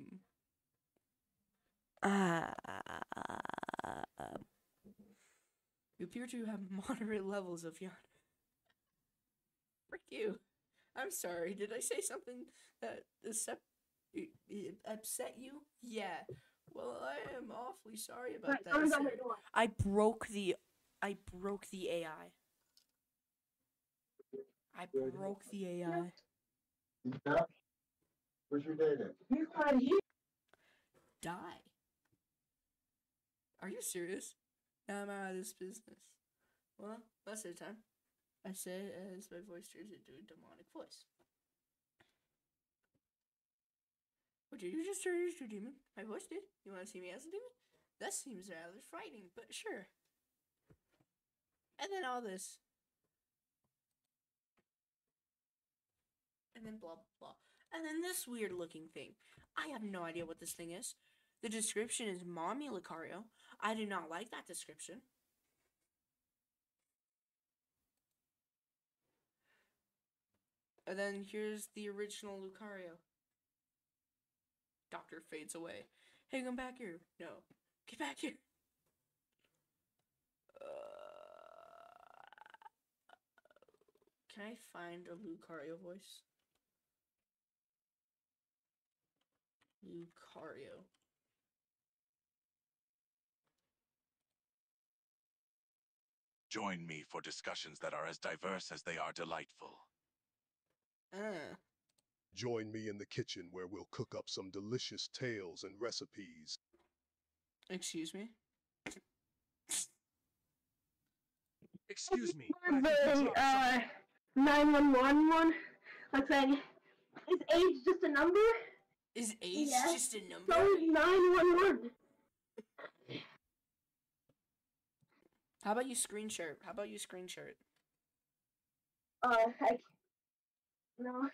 Ah. Uh, you appear to have moderate levels of yawn. Frick you. I'm sorry. Did I say something that upset you? Yeah. Well, I am awfully sorry about Right, that. someone's on my door. I broke the, I broke the A I. I broke the A I. Yeah. Where's your data? He's not here. Die. Are you serious? Now I'm out of this business. Well, that's the time. I say as my voice turns into a demonic voice. What did you just turn into a demon? My voice did. You want to see me as a demon? That seems rather frightening, but sure. And then all this. And then blah, blah, blah. And then this weird looking thing. I have no idea what this thing is. The description is Mommy Lucario. I do not like that description. And then here's the original Lucario. Doctor fades away. Hey, come back here. No. Get back here. Uh, can I find a Lucario voice? Lucario. Join me for discussions that are as diverse as they are delightful. Uh. Join me in the kitchen where we'll cook up some delicious tales and recipes. Excuse me? Excuse me. The uh, nine one one one. Let's say, is age just a number? Is age Yes. just a number? So is nine one one. How about you screen share it? How about you screen share it? Uh, I no.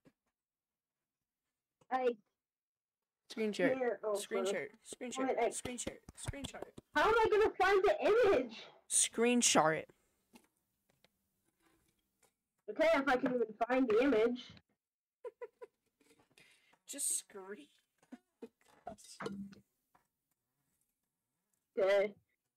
I Screen share it. can't. Oh, Screen sorry. share it. Screen share Wait, I- it. Screen share it. Screen share it. How am I gonna find the image? Screen share it. Okay, if I can even find the image. Just screen. Okay.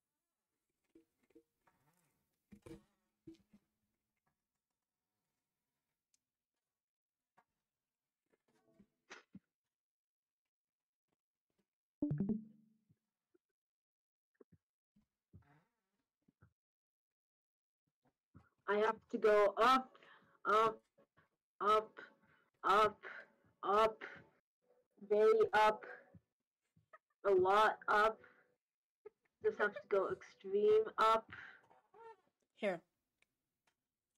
I have to go up, up, up, up, up, very up, a lot up. Just have to go extreme up. Here,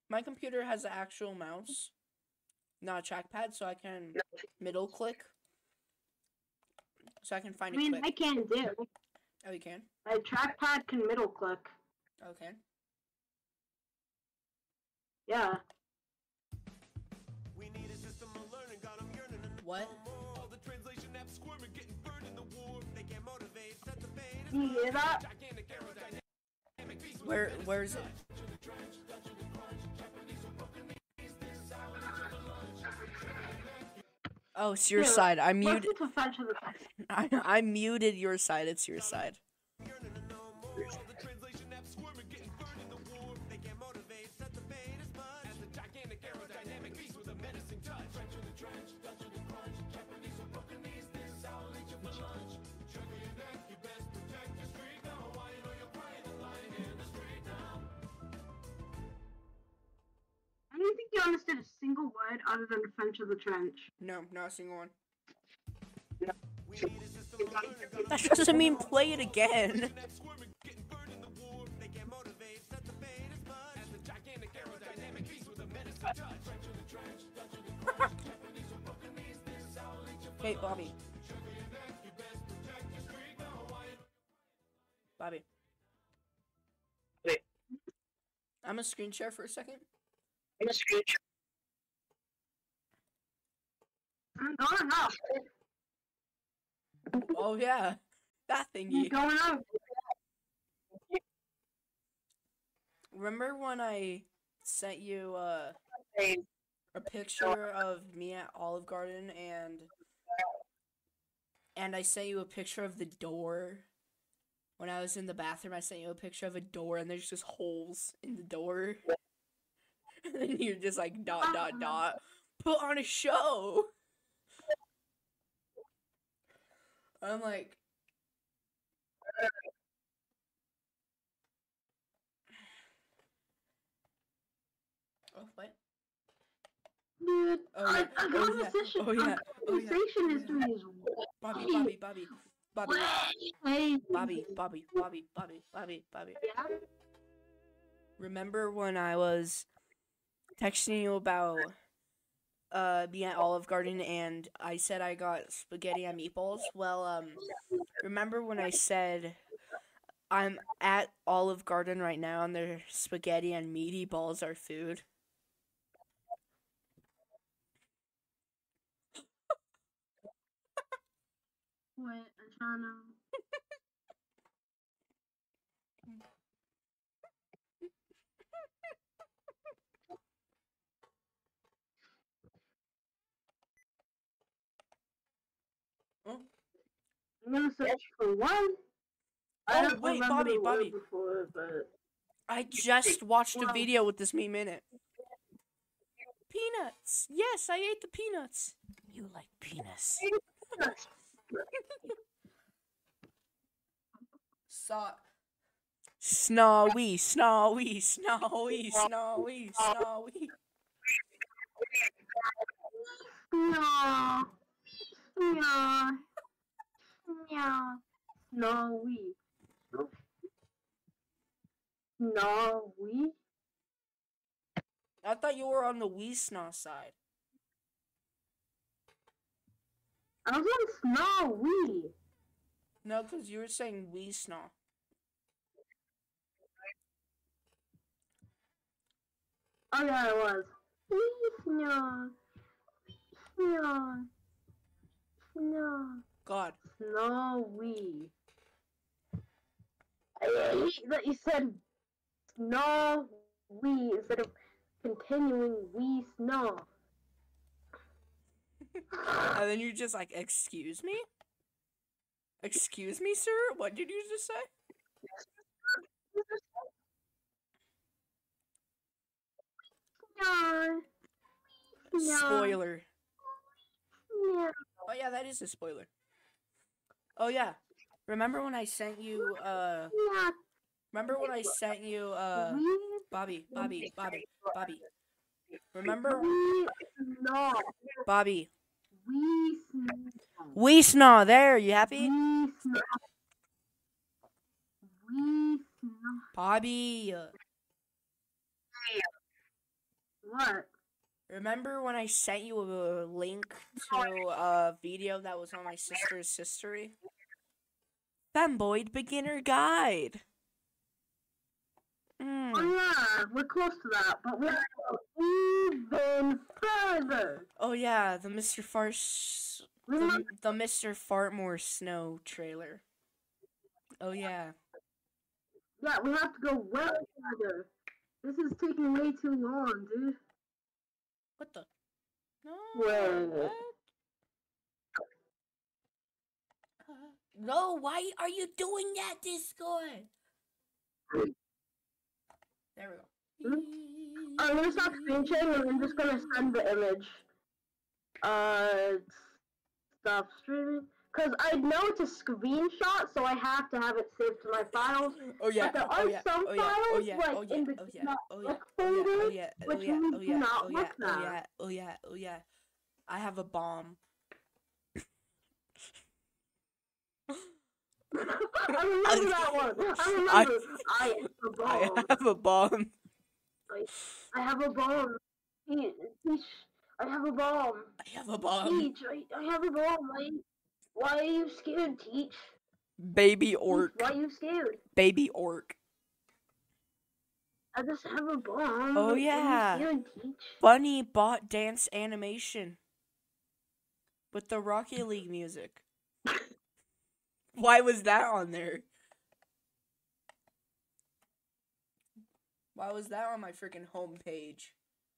My computer has an actual mouse, not a trackpad, so I can middle click. So I can find I it mean, quick. I can do. Oh, you can? My trackpad can middle click. Okay. Yeah. We need a system of learning, got 'em yearning and What? more. All the translation apps squirming, getting burned in the war. They can't motivate, set the pain. Do you hear that? Gigantic aerodynamic beast with Where? Where is it? Oh, it's your Here, side. I Listen muted. to French of the French. I I muted your side. It's your side. yearning to know more. All the translation apps squirming, getting burned in the war. They can't motivate, set the pain as much as the gigantic aerodynamic beast with a menacing touch. Trench in the trench, touch in the crunch. Japanese or Buccaneers, this is our leech of the lunch. Sugar your neck, you best protect your street now. Why you know you're crying and lying in the street now. I don't think you understood a single word other than French of the Trench. No, not a single one. We need a system of learning, got 'em That doesn't mean play it again. apps squirming, getting burned in the war. They can't motivate, set the pain as much as the gigantic aerodynamic beast with a menacing touch. Trench in the trench, touch in the crunch. Japanese or Buccaneers, this is our leech of the Hey, Bobby. Sugar your neck, you best protect your street now. Why you Bobby. Wait. I'm a screen share for a second. In a screech. Going up. Oh yeah, that thingy. Going up. Remember when I sent you uh, a picture of me at Olive Garden and and I sent you a picture of the door when I was in the bathroom? I sent you a picture of a door and there's just holes in the door. And then you're just like dot dot dot. Put on a show. I'm like, oh what? Dude, Oh, a, yeah. a Oh, yeah. conversation, Oh, yeah. a Oh, yeah. conversation Oh, history yeah. is Bobby, Bobby, Bobby, Bobby, Hey. Bobby, Bobby, Bobby, Bobby, Bobby, Bobby. Yeah? Remember when I was texting you about uh being at Olive Garden and I said I got spaghetti and meatballs? Well, um, remember when I said I'm at Olive Garden right now and their spaghetti and meaty balls are food? Wait, I'm trying to. Oh, I'm gonna search for one. I Oh, don't wait, remember Bobby, the word Bobby. before, but I just watched a Wow. video with this meme in it. Peanuts. Yes, I ate the peanuts. You like peanuts. Saw. Snowy, snowy, snowy, snowy, snowy. no, no, no, snowy, snowy. I thought you were on the wee snaw side. I was on snowy. No, because you were saying wee snaw. Oh yeah, I was. Wee snow, snow, snow, God. snowy. I hate that you said snowy instead of continuing we snow. And then you're just like, excuse me? Excuse me, sir? What did you just say? No. No. Spoiler. No. Oh yeah, that is a spoiler. Oh yeah. Remember when I sent you uh No. remember when I sent you uh We Bobby, Bobby, Bobby, Bobby. Remember we snow. Bobby. We snow. We snaw, there, you happy? We snow. We snow. Bobby. What? Remember when I sent you a link to a video that was on my sister's history? Femboid Beginner Guide. Oh Mm. yeah, we're close to that, but we're even further. Oh yeah, the Mister Farce, We the, must, the Mister Fartmore Snow trailer. Oh yeah. yeah, we have to go well further. This is taking way too long, dude. What the? No. Wait. What? Uh, no, why are you doing that, Discord? There we go. I'm gonna stop screen sharing and I'm just gonna send the image. Uh, stop streaming. Cause I know it's a screenshot, so I have to have it saved to my files. Oh yeah, But there oh are yeah, some oh yeah, oh files, yeah, like, oh yeah, in the oh yeah, not oh yeah, look oh yeah, folder, oh yeah, oh which yeah, we oh do yeah, not oh look yeah, oh at. yeah, oh yeah, oh yeah. I have a bomb. I remember that one. I remember. I, have a I bomb. have a bomb. I have a bomb. Peach, Peach, I have a bomb. I have a bomb. Teach, I, I have a bomb. Why, why are you scared, Teach? Baby Teach, orc. why are you scared? Baby orc. I just have a bomb. Oh Why are you yeah. scared, Teach? Bunny bot dance animation. With the Rocket League music. Why was that on there? Why was that on my freaking homepage?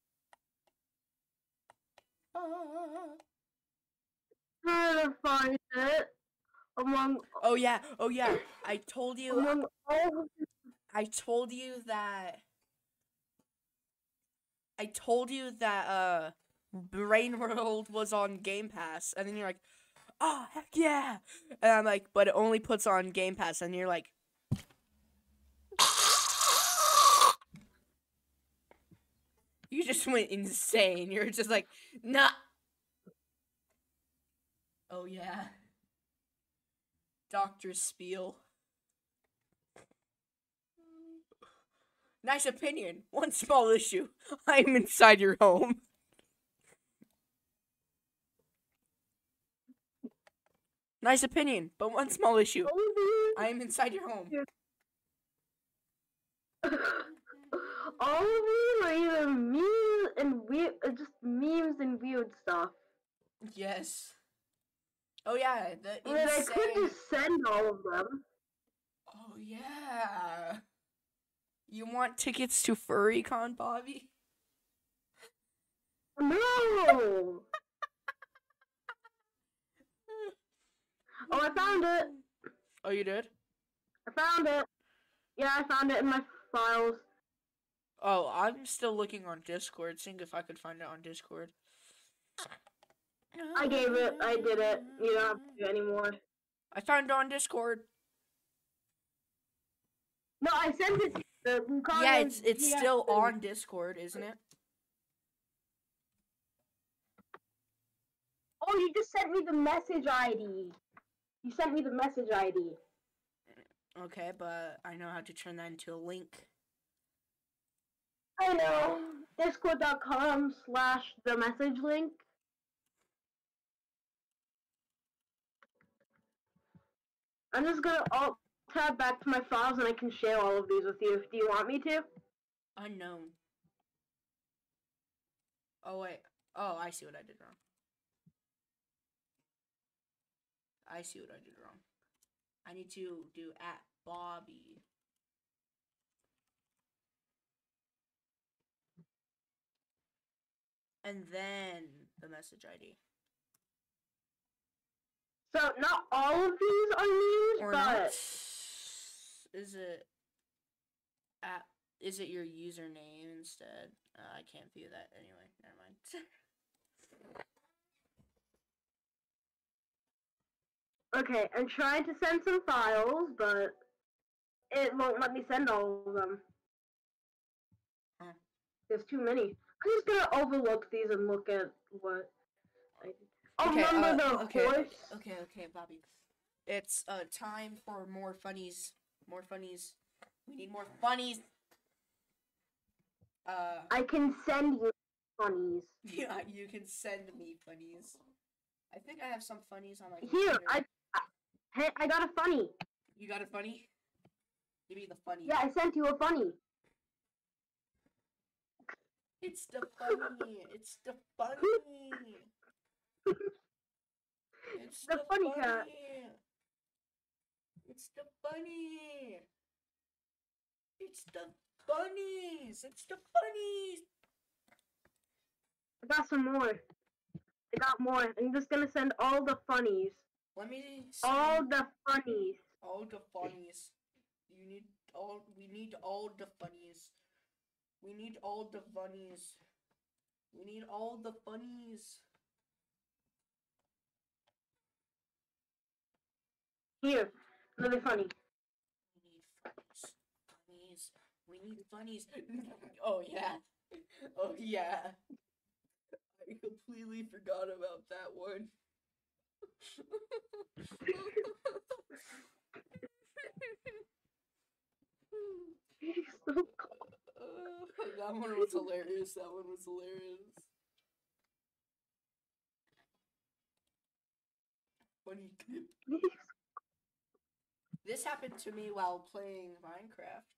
Ah. Trying to find it among Oh yeah, oh yeah. I told you among all of I told you that I told you that uh Brain World was on Game Pass, and then you're like, oh heck yeah. And I'm like, but it only puts on Game Pass, and you're like, you just went insane. You're just like, nah. Oh yeah. Doctor Spiel. Nice opinion. One small issue. I'm inside your home. Nice opinion, but one small issue. I am inside your home. all of these are either memes and weird, uh, just memes and weird stuff. Yes. Oh yeah, the I mean, I could insane. just send all of them. Oh yeah. You want tickets to FurryCon, Bobby? No. Oh, I found it. Oh, you did? I found it. Yeah, I found it in my files. Oh, I'm still looking on Discord, seeing if I could find it on Discord. I gave it. I did it. You don't have to do it anymore. I found it on Discord. No, I sent it to the Lucario Yeah, it's it's G X still thing. on Discord, isn't it? Oh, you just sent me the message I D. You sent me the message I D. Okay, but I know how to turn that into a link. I know. Discord.com slash the message link. I'm just gonna alt tab back to my files and I can share all of these with you. Do you want me to? Unknown. Oh wait. Oh, I see what I did wrong. I see what I did wrong. I need to do at Bobby. And then the message I D. So, not all of these are memes, Or but... not. Is it at is it your username instead? Uh, I can't view that anyway. Never mind. Okay, I'm trying to send some files, but it won't let me send all of them. Huh. There's too many. I'm just gonna overlook these and look at what I Oh, Okay, remember uh, the okay, horse? okay, okay, Bobby. It's uh time for more funnies. More funnies. We need more funnies. Uh, I can send you funnies. Yeah, you can send me funnies. I think I have some funnies on my Here, computer. I, I hey, I got a funny. You got a funny? Give me the funny. Yeah, I sent you a funny. It's the funny. It's the funny. It's The the, funny funny. cat. It's the funny. It's the funnies. It's the funnies. I got some more. I got more. I'm just gonna send all the funnies. Let me see. All the funnies. All the funnies. You need all. We need all the funnies. We need all the funnies. We need all the funnies. Here, another funny. We need funnies. Funnies. We need funnies. Oh yeah. Oh yeah. I completely forgot about that one. He's so cool. Uh, that one was hilarious. That one was hilarious. Funny clip. This happened to me while playing Minecraft.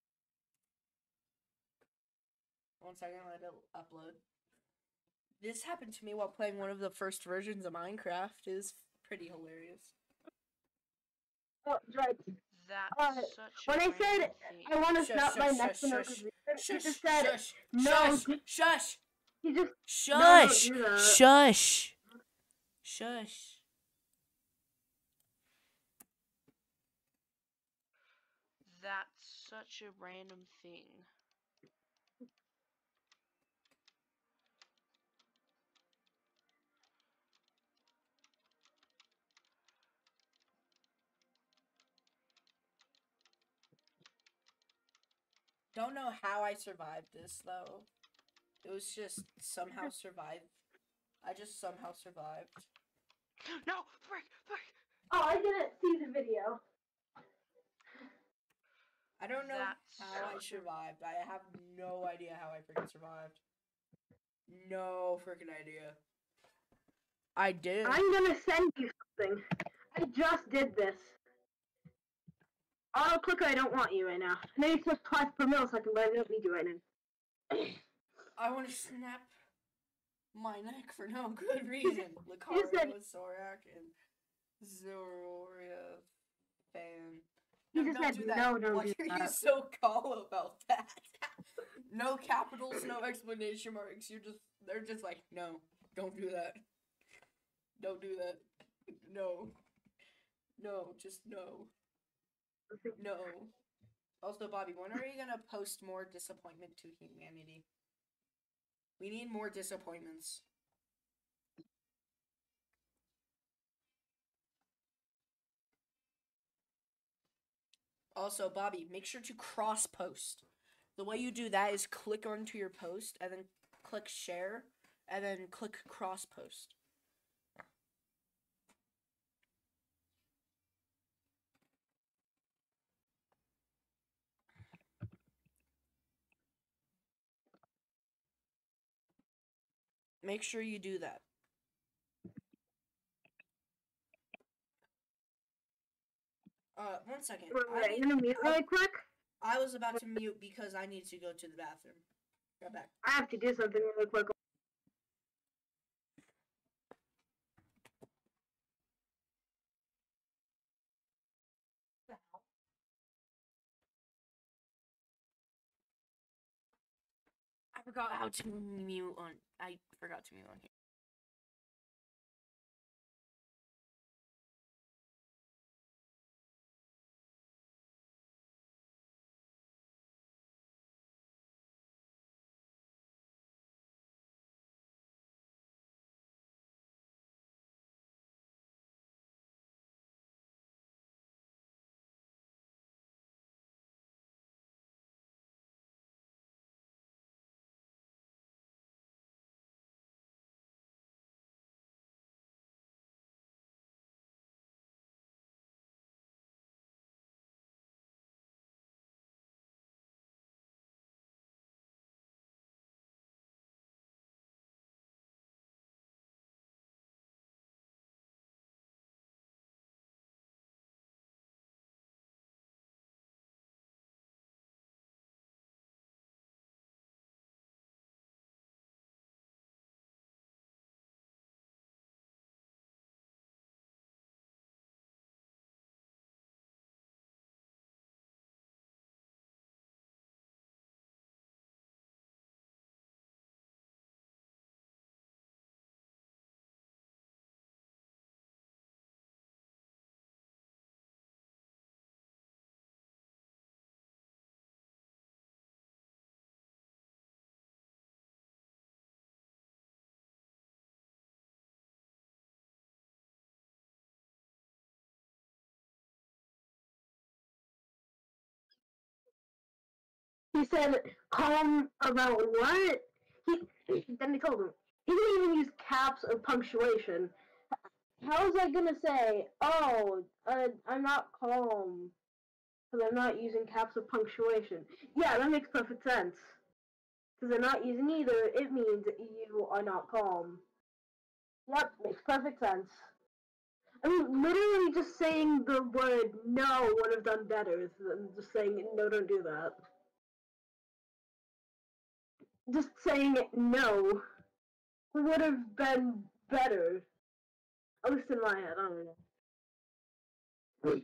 One second, let it upload. This happened to me while playing one of the first versions of Minecraft. It is pretty hilarious. Oh, right. That's Uh, such when a I said random thing. I want to Shush, snap my shush, neck shush, for no shush. good reason, he Shush, just said, shush, no, shush, he- shush, he just, shush, do that. shush, shush. That's such a random thing. Don't know how I survived this though. It was just somehow survived. I just somehow survived. No, frick, frick. oh, I didn't see the video. I don't know That's how I such a- survived. I have no idea how I freaking survived. No freaking idea. I did. I'm gonna send you something. I just did this. Auto clicker, I don't want you right now. I know you took twice per millisecond, but I don't need you right now. I want to snap my neck for no good reason. You Lucario, said- Zorak, and Zororia fan. You No, just don't said, do that. no, don't Why do are you that. so calm about that? No capitals, no explanation marks. You're just, they're just like, no, don't do that. Don't do that. No. No, just no. No. Also, Bobby, when are you gonna post more disappointment to humanity? We need more disappointments. Also, Bobby, make sure to cross post. The way you do that is click onto your post and then click share and then click cross post. Make sure you do that. Uh, one second. Wait, I, wait, need- I'm gonna mute I- really quick. I was about to mute because I need to go to the bathroom. Right back. I have to do something really quick. I forgot how to mute on. I forgot to mute on here. He said, calm about what? He Then I told him, he didn't even use caps or punctuation. How is I gonna say, oh, uh, I'm not calm, because I'm not using caps or punctuation? Yeah, that makes perfect sense. Because they're not using either, it means you are not calm. Yep, makes perfect sense. I mean, literally just saying the word no would have done better than just saying no, don't do that. Just saying no would have been better. At least in my head, I don't know.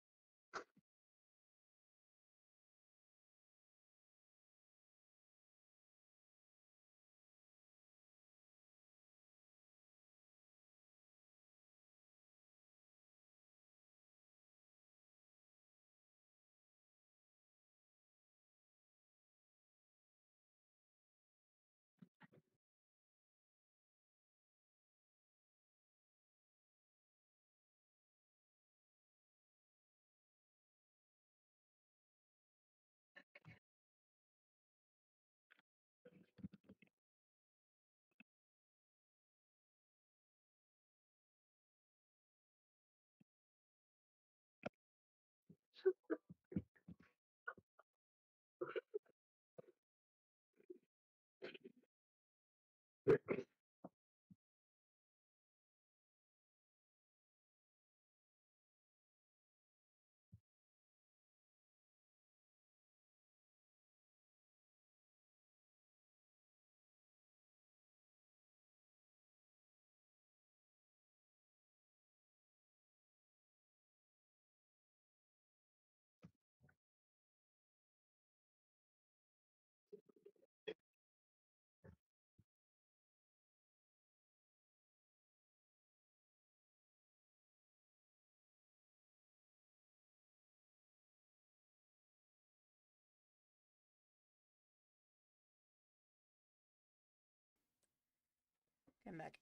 Come back.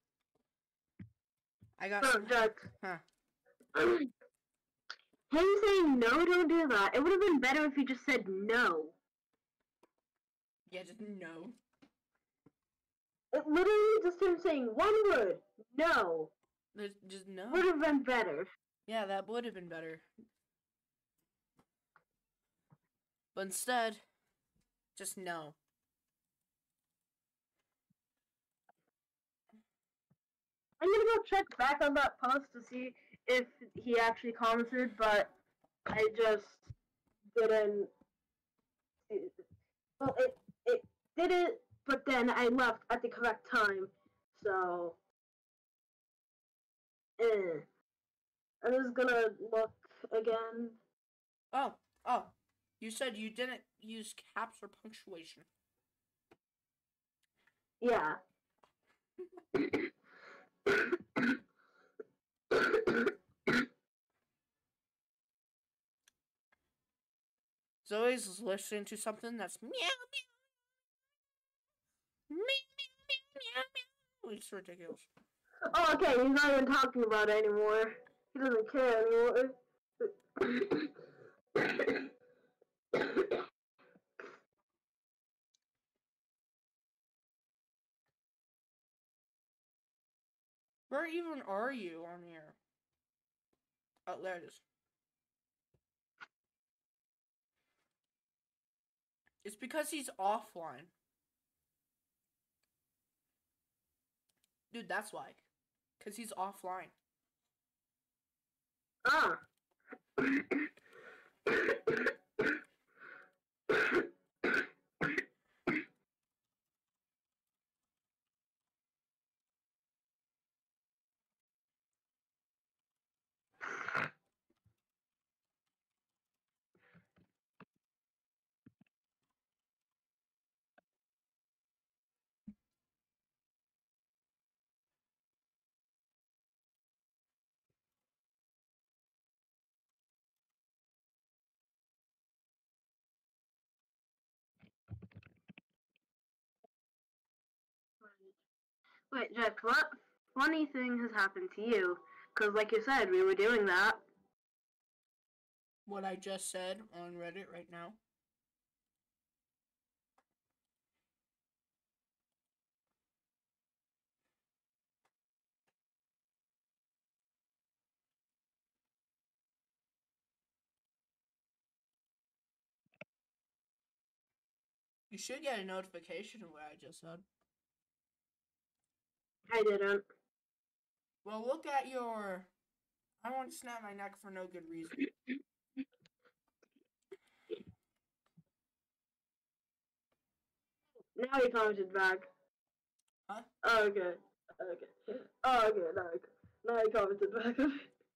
I got So, some. Jack, Huh. him saying no, don't do that. It would have been better if he just said no. Yeah, just no. It literally just him saying one word, no, There's just no. would have been better. Yeah, that would have been better. But instead, just no. I'm gonna go check back on that post to see if he actually commented, but I just didn't. Well, it it did it, but then I left at the correct time, so. Eh. I'm just gonna look again. Oh, oh. You said you didn't use caps or punctuation. Yeah. Zoe's listening to something that's meow meow meow meow meow meow. It's ridiculous. Oh, okay, he's not even talking about it anymore. He doesn't care anymore. Where even are you on here? Oh, there it is. It's because he's offline. Dude, that's why. Because he's offline. Ah. Wait, Jack, what funny thing has happened to you? Because, like you said, we were doing that. What I just said on Reddit right now. You should get a notification of what I just said. I didn't. Well, look at your... I want to snap my neck for no good reason. Now he commented back. Huh? Oh, okay. Okay. Oh, okay. Now he, now he commented back.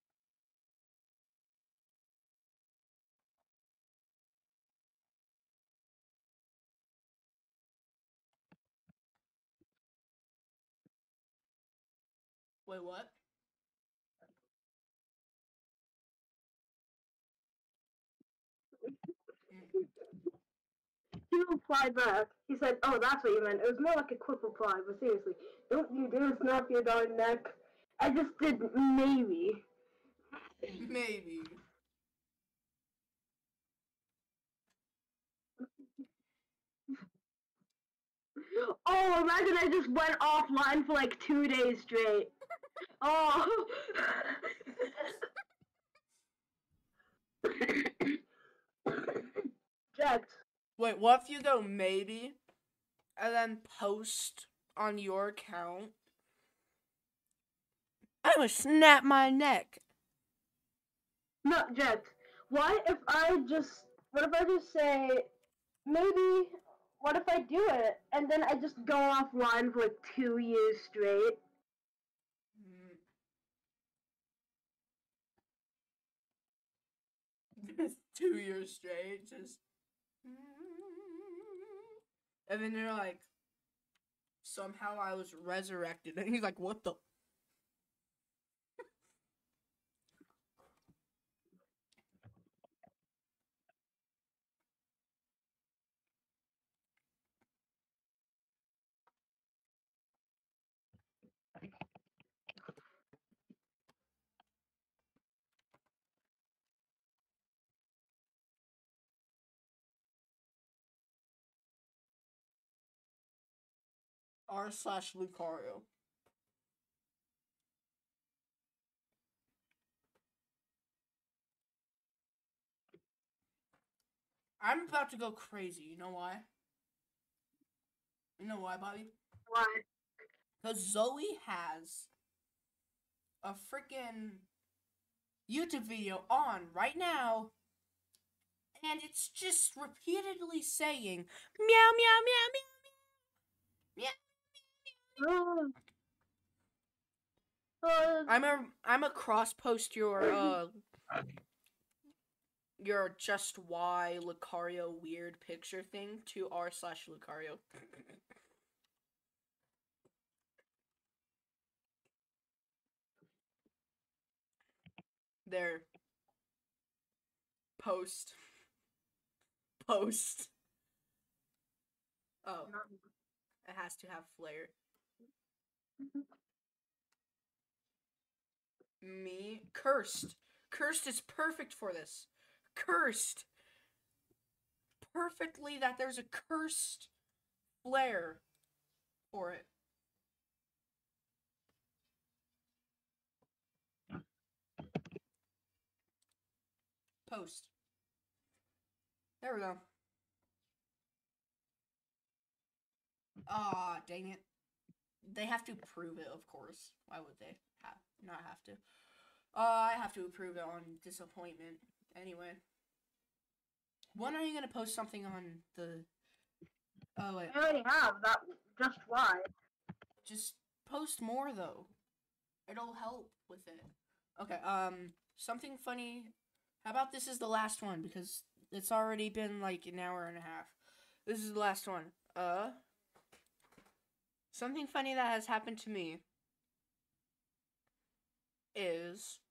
Wait, what? He replied back. He said, "Oh, that's what you meant. It was more like a quick reply, but seriously, don't you dare snap your darn neck. I just did maybe." Maybe. Oh, imagine I just went offline for like two days straight. Oh. Jacked. Wait, what if you go maybe, and then post on your account? I would snap my neck. No, Jacked. What if I just, what if I just say, maybe, what if I do it, and then I just go offline for like two years straight? Two years straight, just... And then you're like, somehow I was resurrected. And he's like, what the... R slash Lucario. I'm about to go crazy. You know why? You know why, Bobby? Why? Because Zoe has a freaking YouTube video on right now, and it's just repeatedly saying meow meow meow meow meow. Oh. Uh, I'm a I'm a cross post your uh your just why Lucario weird picture thing to r slash Lucario. There. Post. Post. Oh. It has to have flair. Me. Cursed. Cursed is perfect for this. Cursed. Perfectly that there's a cursed flair for it. Post. There we go. Ah, dang it. They have to prove it, of course. Why would they have not have to? Uh, I have to approve it on disappointment. Anyway. When are you gonna post something on the... Oh, wait. I already have that. Just why? Just post more, though. It'll help with it. Okay, um, something funny. How about this is the last one, because it's already been, like, an hour and a half. This is the last one. Uh... Something funny that has happened to me is